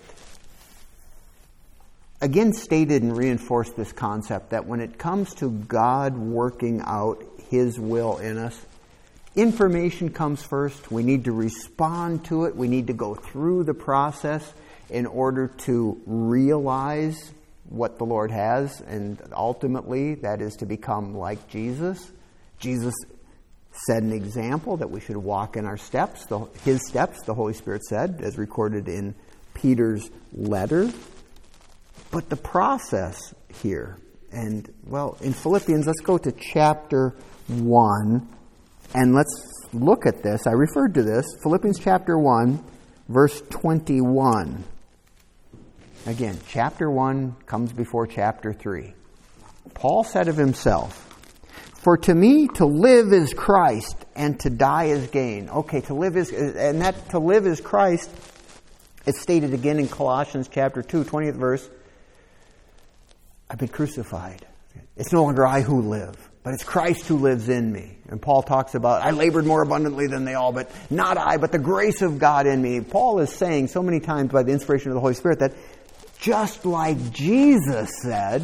Again, stated and reinforced this concept that when it comes to God working out his will in us, information comes first. We need to respond to it. We need to go through the process in order to realize what the Lord has, and ultimately that is to become like Jesus. Jesus set an example that we should walk in our steps, his steps, the Holy Spirit said, as recorded in Peter's letter. But the process here, and in Philippians, let's go to chapter 1, and let's look at this. I referred to this, Philippians chapter 1, verse 21. Again, chapter 1 comes before chapter 3. Paul said of himself, "For to me to live is Christ, and to die is gain." Okay, to live is Christ. It's stated again in Colossians chapter 2, 20th verse. I've been crucified. It's no longer I who live, but it's Christ who lives in me. And Paul talks about, I labored more abundantly than they all, but not I, but the grace of God in me. Paul is saying so many times by the inspiration of the Holy Spirit that just like Jesus said,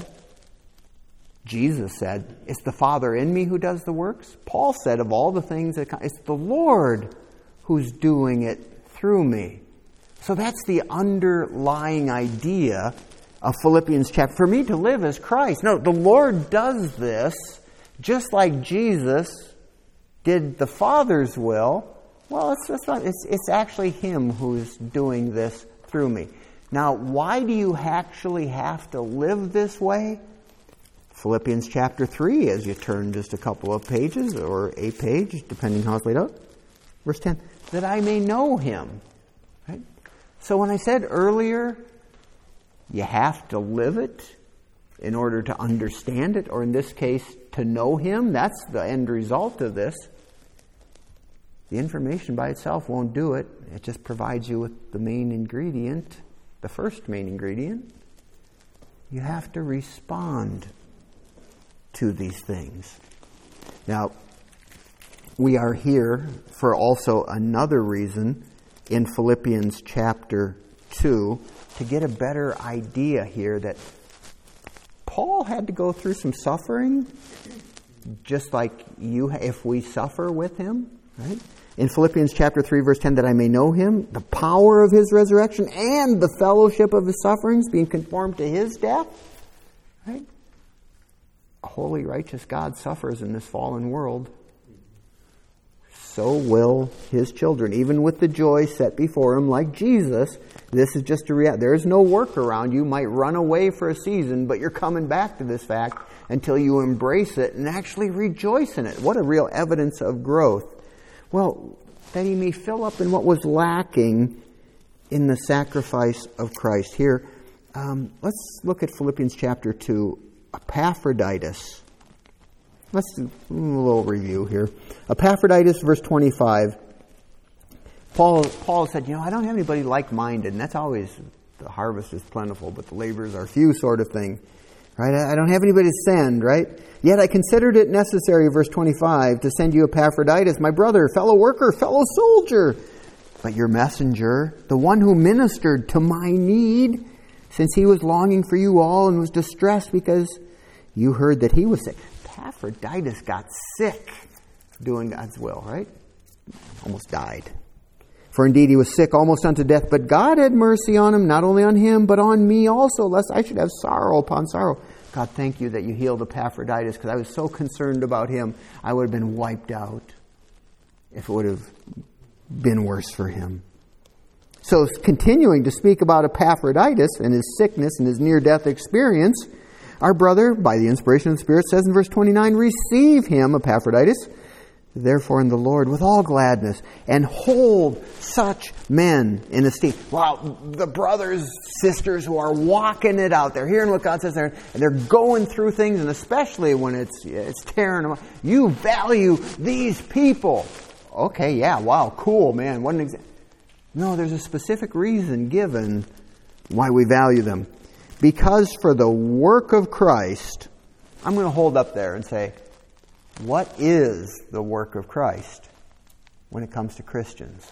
it's the Father in me who does the works. Paul said of all the things, it's the Lord who's doing it through me. So that's the underlying idea of Philippians chapter. For me to live is Christ. No, the Lord does this just like Jesus did the Father's will. Well, it's actually him who's doing this through me. Now, why do you actually have to live this way? Philippians chapter 3, as you turn just a couple of pages, or a page, depending how it's laid out. Verse 10, that I may know him. Right? So when I said earlier, you have to live it in order to understand it, or in this case, to know him, that's the end result of this. The information by itself won't do it. It just provides you with the main ingredient. The first main ingredient, you have to respond to these things. Now, we are here for also another reason in Philippians chapter 2 to get a better idea here that Paul had to go through some suffering just like you, if we suffer with him, right? In Philippians chapter 3 verse 10, that I may know him, the power of his resurrection and the fellowship of his sufferings, being conformed to his death, right? A holy, righteous God suffers in this fallen world. So will his children, even with the joy set before him, like Jesus. This is just a reality. There is no workaround. You might run away for a season, but you're coming back to this fact until you embrace it and actually rejoice in it. What a real evidence of growth. Well, that he may fill up in what was lacking in the sacrifice of Christ. Here, let's look at Philippians chapter 2, Epaphroditus. Let's do a little review here. Epaphroditus, verse 25. Paul said, I don't have anybody like-minded, and that's always, the harvest is plentiful, but the laborers are few sort of thing. Right? I don't have anybody to send, right? Yet I considered it necessary, verse 25, to send you Epaphroditus, my brother, fellow worker, fellow soldier. But your messenger, the one who ministered to my need, since he was longing for you all and was distressed because you heard that he was sick. Epaphroditus got sick doing God's will, right? Almost died. For indeed he was sick almost unto death, but God had mercy on him, not only on him, but on me also, lest I should have sorrow upon sorrow. God, thank you that you healed Epaphroditus, because I was so concerned about him, I would have been wiped out if it would have been worse for him. So continuing to speak about Epaphroditus and his sickness and his near-death experience, our brother, by the inspiration of the Spirit, says in verse 29, receive him, Epaphroditus, therefore in the Lord with all gladness, and hold such men in esteem. Wow, the brothers, sisters who are walking it out, they're hearing what God says there, and they're going through things, and especially when it's tearing them up. You value these people. Okay, yeah, wow, cool, man. What an example. No, there's a specific reason given why we value them. Because for the work of Christ, I'm going to hold up there and say, what is the work of Christ when it comes to Christians?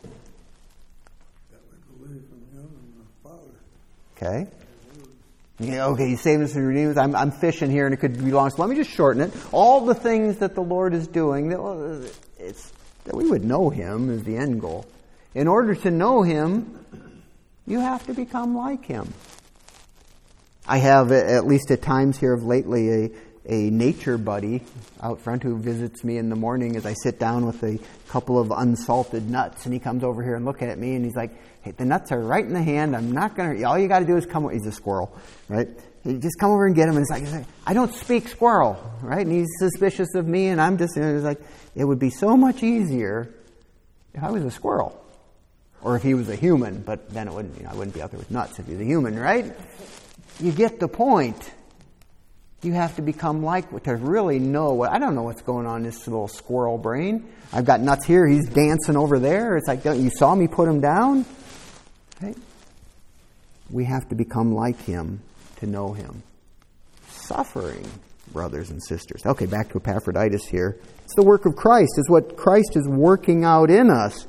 That we believe in Him and the Father. Okay. Okay, you saved us and redeemed us. I'm fishing here and it could be long, so let me just shorten it. All the things that the Lord is doing, it's that we would know Him is the end goal. In order to know Him, you have to become like Him. I have, at least at times here of lately, a nature buddy out front who visits me in the morning as I sit down with a couple of unsalted nuts, and he comes over here and looks at me and he's like, hey, the nuts are right in the hand. I'm not going to, all you got to do is come, he's a squirrel, right? You just come over and get him, and it's like, I don't speak squirrel, right? And he's suspicious of me, and I'm just, it's like, it would be so much easier if I was a squirrel. Or if he was a human, but then it wouldn't, I wouldn't be out there with nuts if he was a human, right? You get the point. You have to become like, to really know what, I don't know what's going on in this little squirrel brain. I've got nuts here, he's dancing over there. It's like, you saw me put him down? Right? We have to become like him to know him. Suffering, brothers and sisters. Okay, back to Epaphroditus here. It's the work of Christ. It's what Christ is working out in us.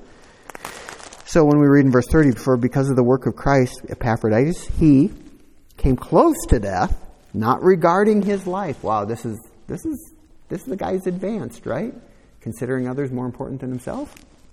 So when we read in verse 30, for because of the work of Christ, Epaphroditus, he came close to death, not regarding his life. Wow, this is the guy's advanced, right? Considering others more important than himself.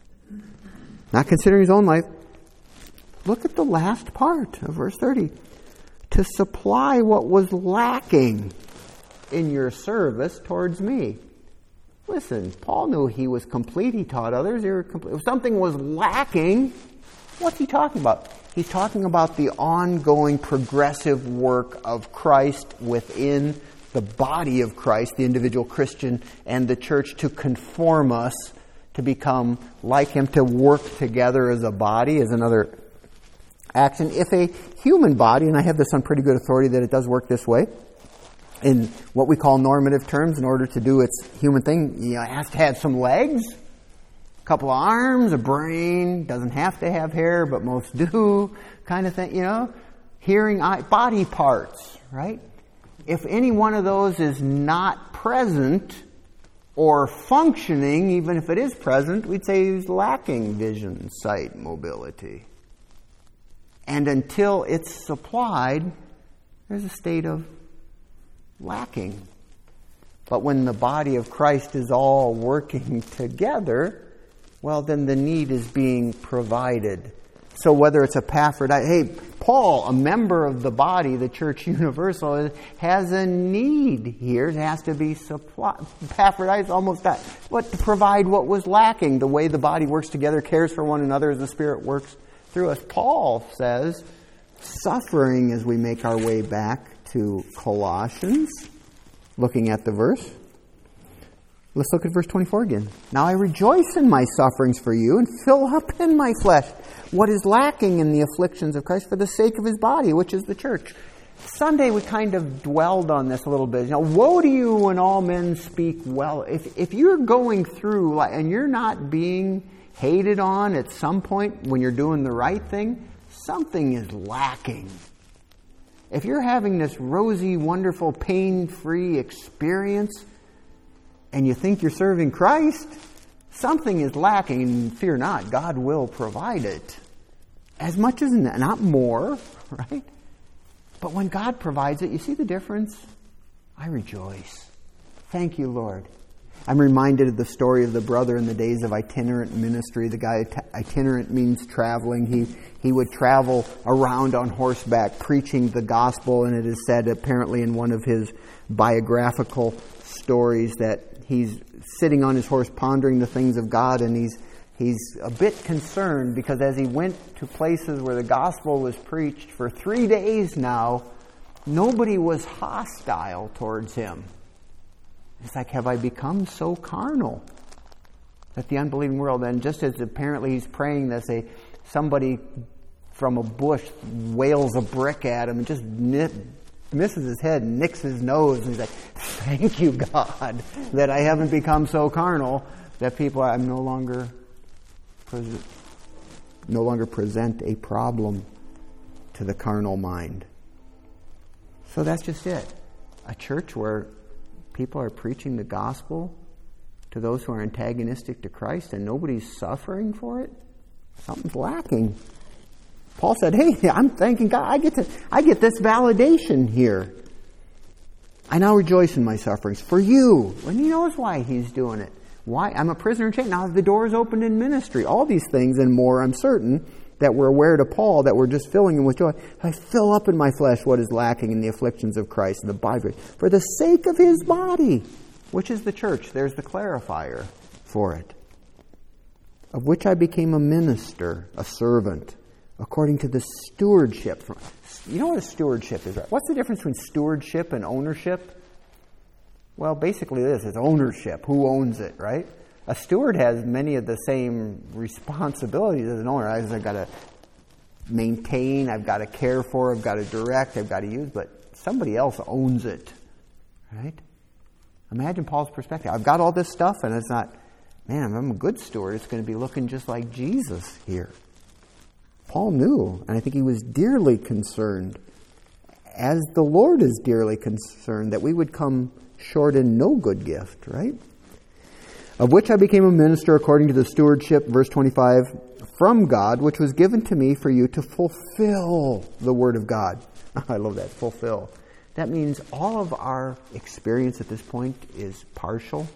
Not considering his own life. Look at the last part of verse 30. To supply what was lacking in your service towards me. Listen, Paul knew he was complete. He taught others. If something was lacking, what's he talking about? He's talking about the ongoing progressive work of Christ within the body of Christ, the individual Christian and the church, to conform us to become like Him, to work together as a body, as another action. If a human body, and I have this on pretty good authority that it does work this way, in what we call normative terms, in order to do its human thing, it has to have some legs, a couple of arms, a brain, doesn't have to have hair, but most do, kind of thing, hearing, eye, body parts, right? If any one of those is not present, or functioning, even if it is present, we'd say he's lacking vision, sight, mobility. And until it's supplied, there's a state of lacking. But when the body of Christ is all working together, well, then the need is being provided. So whether it's Epaphroditus, hey, Paul, a member of the body, the church universal, has a need here. It has to be supplied. Epaphroditus almost died. What to provide what was lacking, the way the body works together, cares for one another as the Spirit works through us. Paul says, suffering as we make our way back to Colossians, looking at the verse. Let's look at verse 24 again. Now I rejoice in my sufferings for you and fill up in my flesh what is lacking in the afflictions of Christ for the sake of his body, which is the church. Sunday we kind of dwelled on this a little bit. Woe to you when all men speak well. If you're going through and you're not being hated on at some point when you're doing the right thing, something is lacking. If you're having this rosy, wonderful, pain-free experience and you think you're serving Christ, something is lacking, and fear not, God will provide it. As much as not more, right? But when God provides it, you see the difference? I rejoice. Thank you, Lord. I'm reminded of the story of the brother in the days of itinerant ministry. The guy, itinerant means traveling. He would travel around on horseback preaching the gospel, and it is said apparently in one of his biographical stories that he's sitting on his horse pondering the things of God, and he's a bit concerned because as he went to places where the gospel was preached for 3 days now, nobody was hostile towards him. It's like, have I become so carnal that the unbelieving world, and just as apparently he's praying this, somebody from a bush wails a brick at him and just misses his head and nicks his nose, and he's like, thank you, God, that I haven't become so carnal that I'm no longer present a problem to the carnal mind. So that's just it. A church where people are preaching the gospel to those who are antagonistic to Christ and nobody's suffering for it, something's lacking. Paul said, hey, I'm thanking God. I get this validation here. I now rejoice in my sufferings for you. And he knows why he's doing it. Why? I'm a prisoner in chains. Now the door is opened in ministry. All these things and more, I'm certain, that were aware to Paul, that were just filling him with joy. I fill up in my flesh what is lacking in the afflictions of Christ and the body for the sake of his body, which is the church. There's the clarifier for it. Of which I became a minister, a servant, according to the stewardship. You know what a stewardship is, right? What's the difference between stewardship and ownership? Well, basically this is ownership. Who owns it, right? A steward has many of the same responsibilities as an owner. I've got to maintain, I've got to care for, I've got to direct, I've got to use, but somebody else owns it, right? Imagine Paul's perspective. I've got all this stuff, and it's not, man, if I'm a good steward, it's going to be looking just like Jesus here. Paul knew, and I think he was dearly concerned, as the Lord is dearly concerned, that we would come short in no good gift, right? Of which I became a minister according to the stewardship, verse 25, from God, which was given to me for you to fulfill the word of God. I love that, fulfill. That means all of our experience at this point is partial.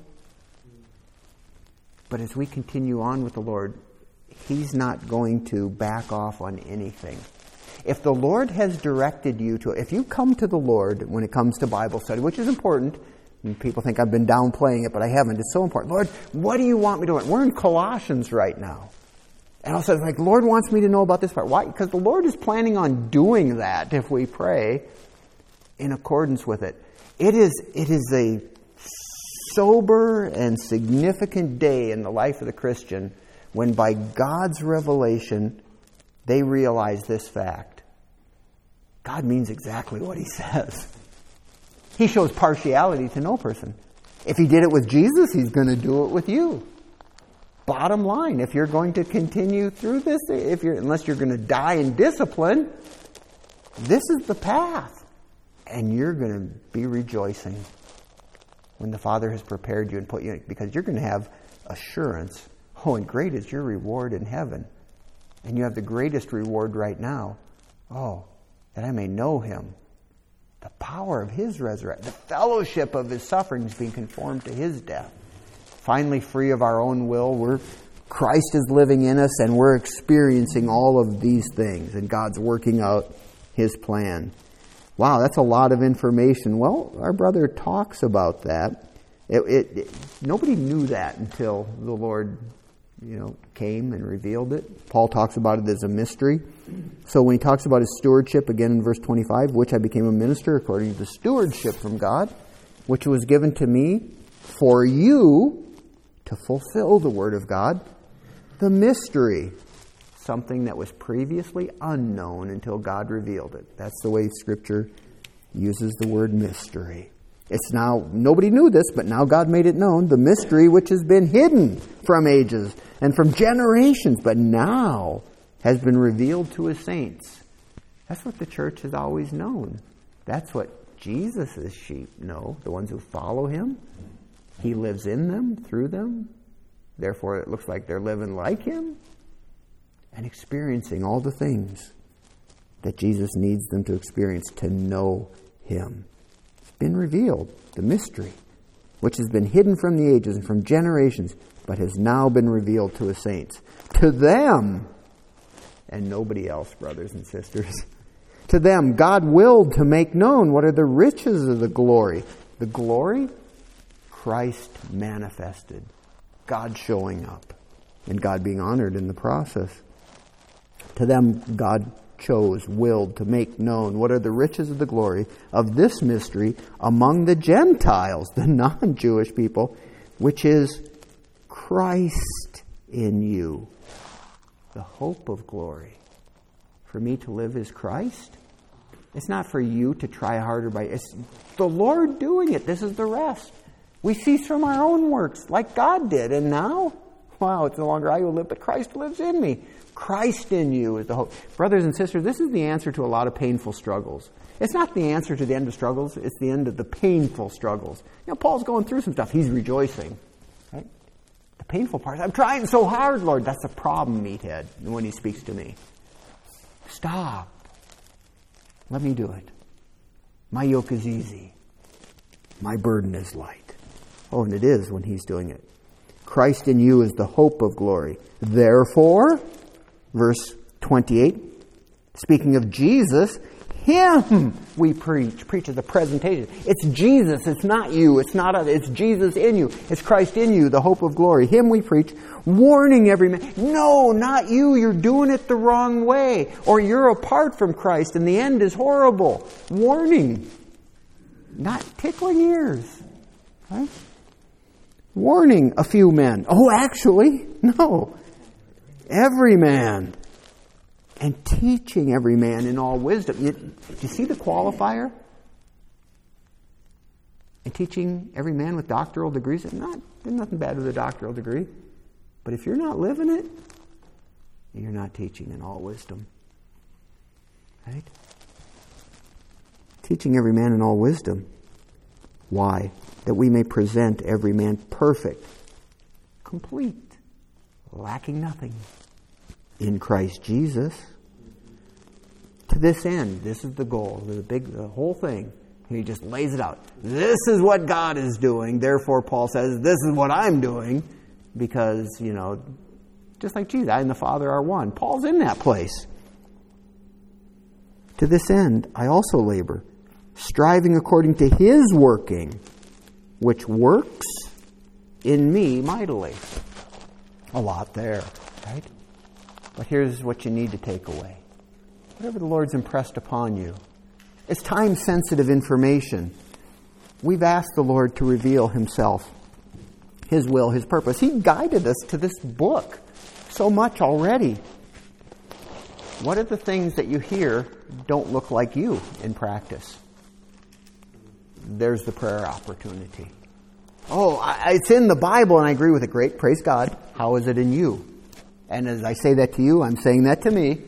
But as we continue on with the Lord, he's not going to back off on anything. If the Lord has directed you to, if you come to the Lord when it comes to Bible study, which is important, and people think I've been downplaying it, but I haven't. It's so important. Lord, what do you want me to do? We're in Colossians right now. And all of a sudden, the Lord wants me to know about this part. Why? Because the Lord is planning on doing that if we pray in accordance with it. It is a sober and significant day in the life of the Christian when by God's revelation they realize this fact. God means exactly what he says. He shows partiality to no person. If he did it with Jesus, he's going to do it with you. Bottom line, if you're going to continue through this, unless you're going to die in discipline, this is the path. And you're going to be rejoicing. when the Father has prepared you and put you, because you're going to have assurance. Oh, and great is your reward in heaven. And you have the greatest reward right now. Oh, that I may know Him. The power of His resurrection. The fellowship of His sufferings, being conformed to His death. Finally, free of our own will, Christ is living in us, and we're experiencing all of these things. And God's working out His plan. Wow, that's a lot of information. Well, our brother talks about that. Nobody knew that until the Lord, came and revealed it. Paul talks about it as a mystery. So when he talks about his stewardship, again in verse 25, which I became a minister according to the stewardship from God, which was given to me for you to fulfill the word of God, the mystery, something that was previously unknown until God revealed it. That's the way Scripture uses the word mystery. It's now, nobody knew this, but now God made it known, the mystery which has been hidden from ages and from generations, but now has been revealed to His saints. That's what the church has always known. That's what Jesus' sheep know, the ones who follow Him. He lives in them, through them. Therefore, it looks like they're living like Him and experiencing all the things that Jesus needs them to experience to know Him. It's been revealed, the mystery, which has been hidden from the ages and from generations, but has now been revealed to His saints. To them, and nobody else, brothers and sisters, to them God willed to make known what are the riches of the glory. The glory? Christ manifested. God showing up. And God being honored in the process. To them God willed to make known what are the riches of the glory of this mystery among the Gentiles, the non-Jewish people, which is Christ in you, the hope of glory. For me to live is Christ. It's not for you to try harder it's the Lord doing it. This is the rest. We cease from our own works like God did, and now, wow, it's no longer I who live, but Christ lives in me. Christ in you is the hope. Brothers and sisters, this is the answer to a lot of painful struggles. It's not the answer to the end of struggles. It's the end of the painful struggles. Paul's going through some stuff. He's rejoicing. Right? The painful part is, I'm trying so hard, Lord. That's a problem, meathead, when He speaks to me. Stop. Let me do it. My yoke is easy. My burden is light. Oh, and it is when He's doing it. Christ in you is the hope of glory. Therefore, verse 28, speaking of Jesus, Him we preach. Preach is a presentation. It's Jesus. It's not you. It's not us. It's Jesus in you. It's Christ in you, the hope of glory. Him we preach, warning every man. No, not you. You're doing it the wrong way. Or you're apart from Christ and the end is horrible. Warning. Not tickling ears. Right? Warning a few men. Oh, actually, no. Every man. And teaching every man in all wisdom. Do you see the qualifier? And teaching every man with doctoral degrees. There's nothing bad with a doctoral degree. But if you're not living it, you're not teaching in all wisdom. Right? Teaching every man in all wisdom. Why? That we may present every man perfect, complete, lacking nothing, in Christ Jesus. To this end, this is the goal, the whole thing. And he just lays it out. This is what God is doing. Therefore, Paul says, this is what I'm doing. Because, just like Jesus, I and the Father are one. Paul's in that place. To this end, I also labor, striving according to His working, which works in me mightily. A lot there, right? But here's what you need to take away. Whatever the Lord's impressed upon you. It's time-sensitive information. We've asked the Lord to reveal Himself, His will, His purpose. He guided us to this book so much already. What are the things that you hear don't look like you in practice? There's the prayer opportunity. Oh, it's in the Bible and I agree with it. Great, praise God. How is it in you? And as I say that to you, I'm saying that to me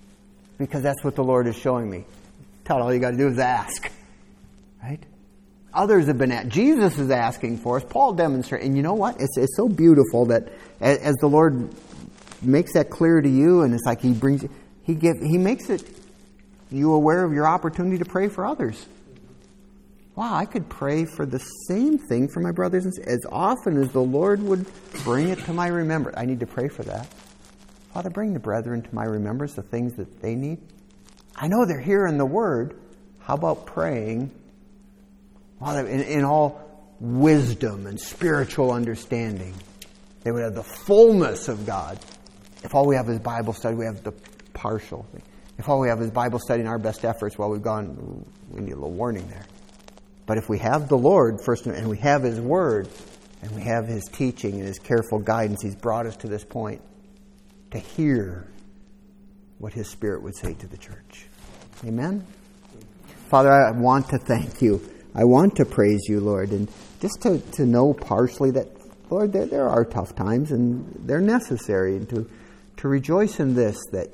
because that's what the Lord is showing me. Todd, all you got to do is ask. Right? Others have been Jesus is asking for us. Paul demonstrates. And you know what? It's so beautiful that as the Lord makes that clear to you, and it's like He makes it you aware of your opportunity to pray for others. Wow, I could pray for the same thing for my brothers and sisters as often as the Lord would bring it to my remembrance. I need to pray for that. Father, bring the brethren to my remembrance, the things that they need. I know they're here in the Word. How about praying in all wisdom and spiritual understanding? They would have the fullness of God. If all we have is Bible study, we have the partial thing. If all we have is Bible study and our best efforts, we need a little warning there. But if we have the Lord first, and we have His Word, and we have His teaching and His careful guidance, He's brought us to this point to hear what His Spirit would say to the church. Amen? Father, I want to thank You. I want to praise You, Lord, and just to know partially that, Lord, there are tough times, and they're necessary, and to rejoice in this, that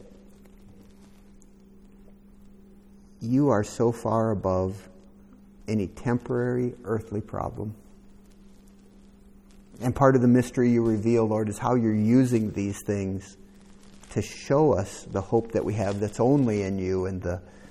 You are so far above any temporary earthly problem. And part of the mystery You reveal, Lord, is how You're using these things to show us the hope that we have that's only in You, and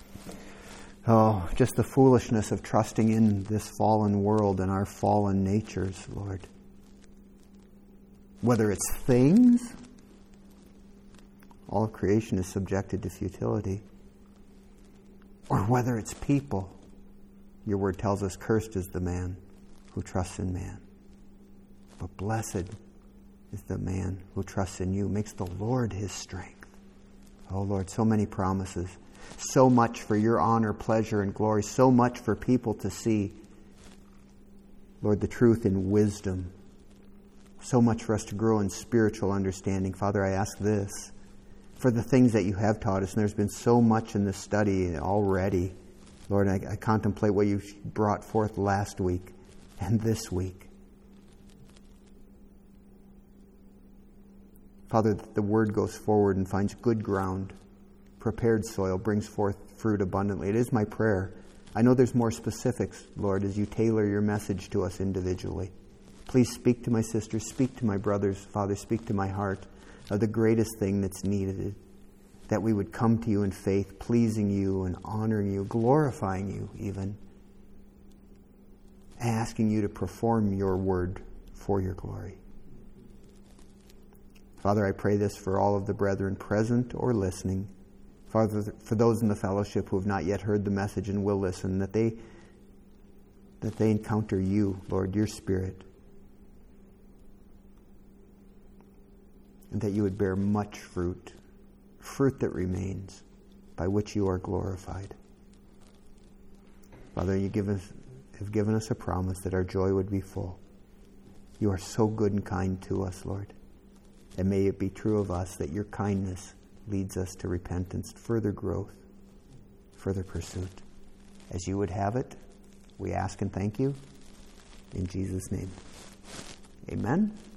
just the foolishness of trusting in this fallen world and our fallen natures, Lord. Whether it's things, all of creation is subjected to futility, or whether it's people. Your Word tells us, cursed is the man who trusts in man. But blessed is the man who trusts in You, makes the Lord his strength. Oh Lord, so many promises. So much for Your honor, pleasure, and glory. So much for people to see, Lord, the truth in wisdom. So much for us to grow in spiritual understanding. Father, I ask this for the things that You have taught us. And there's been so much in this study already. Lord, I contemplate what You brought forth last week and this week. Father, that the Word goes forward and finds good ground, prepared soil, brings forth fruit abundantly. It is my prayer. I know there's more specifics, Lord, as You tailor Your message to us individually. Please speak to my sisters, speak to my brothers. Father, speak to my heart of the greatest thing that's needed, that we would come to You in faith, pleasing You and honoring You, glorifying You even, asking You to perform Your word for Your glory. Father, I pray this for all of the brethren present or listening. Father, for those in the fellowship who have not yet heard the message and will listen, that they encounter You, Lord, Your Spirit, and that You would bear much fruit that remains, by which You are glorified. Father, You have given us a promise that our joy would be full. You are so good and kind to us, Lord. And may it be true of us that Your kindness leads us to repentance, further growth, further pursuit. As You would have it, we ask and thank You. In Jesus' name, amen.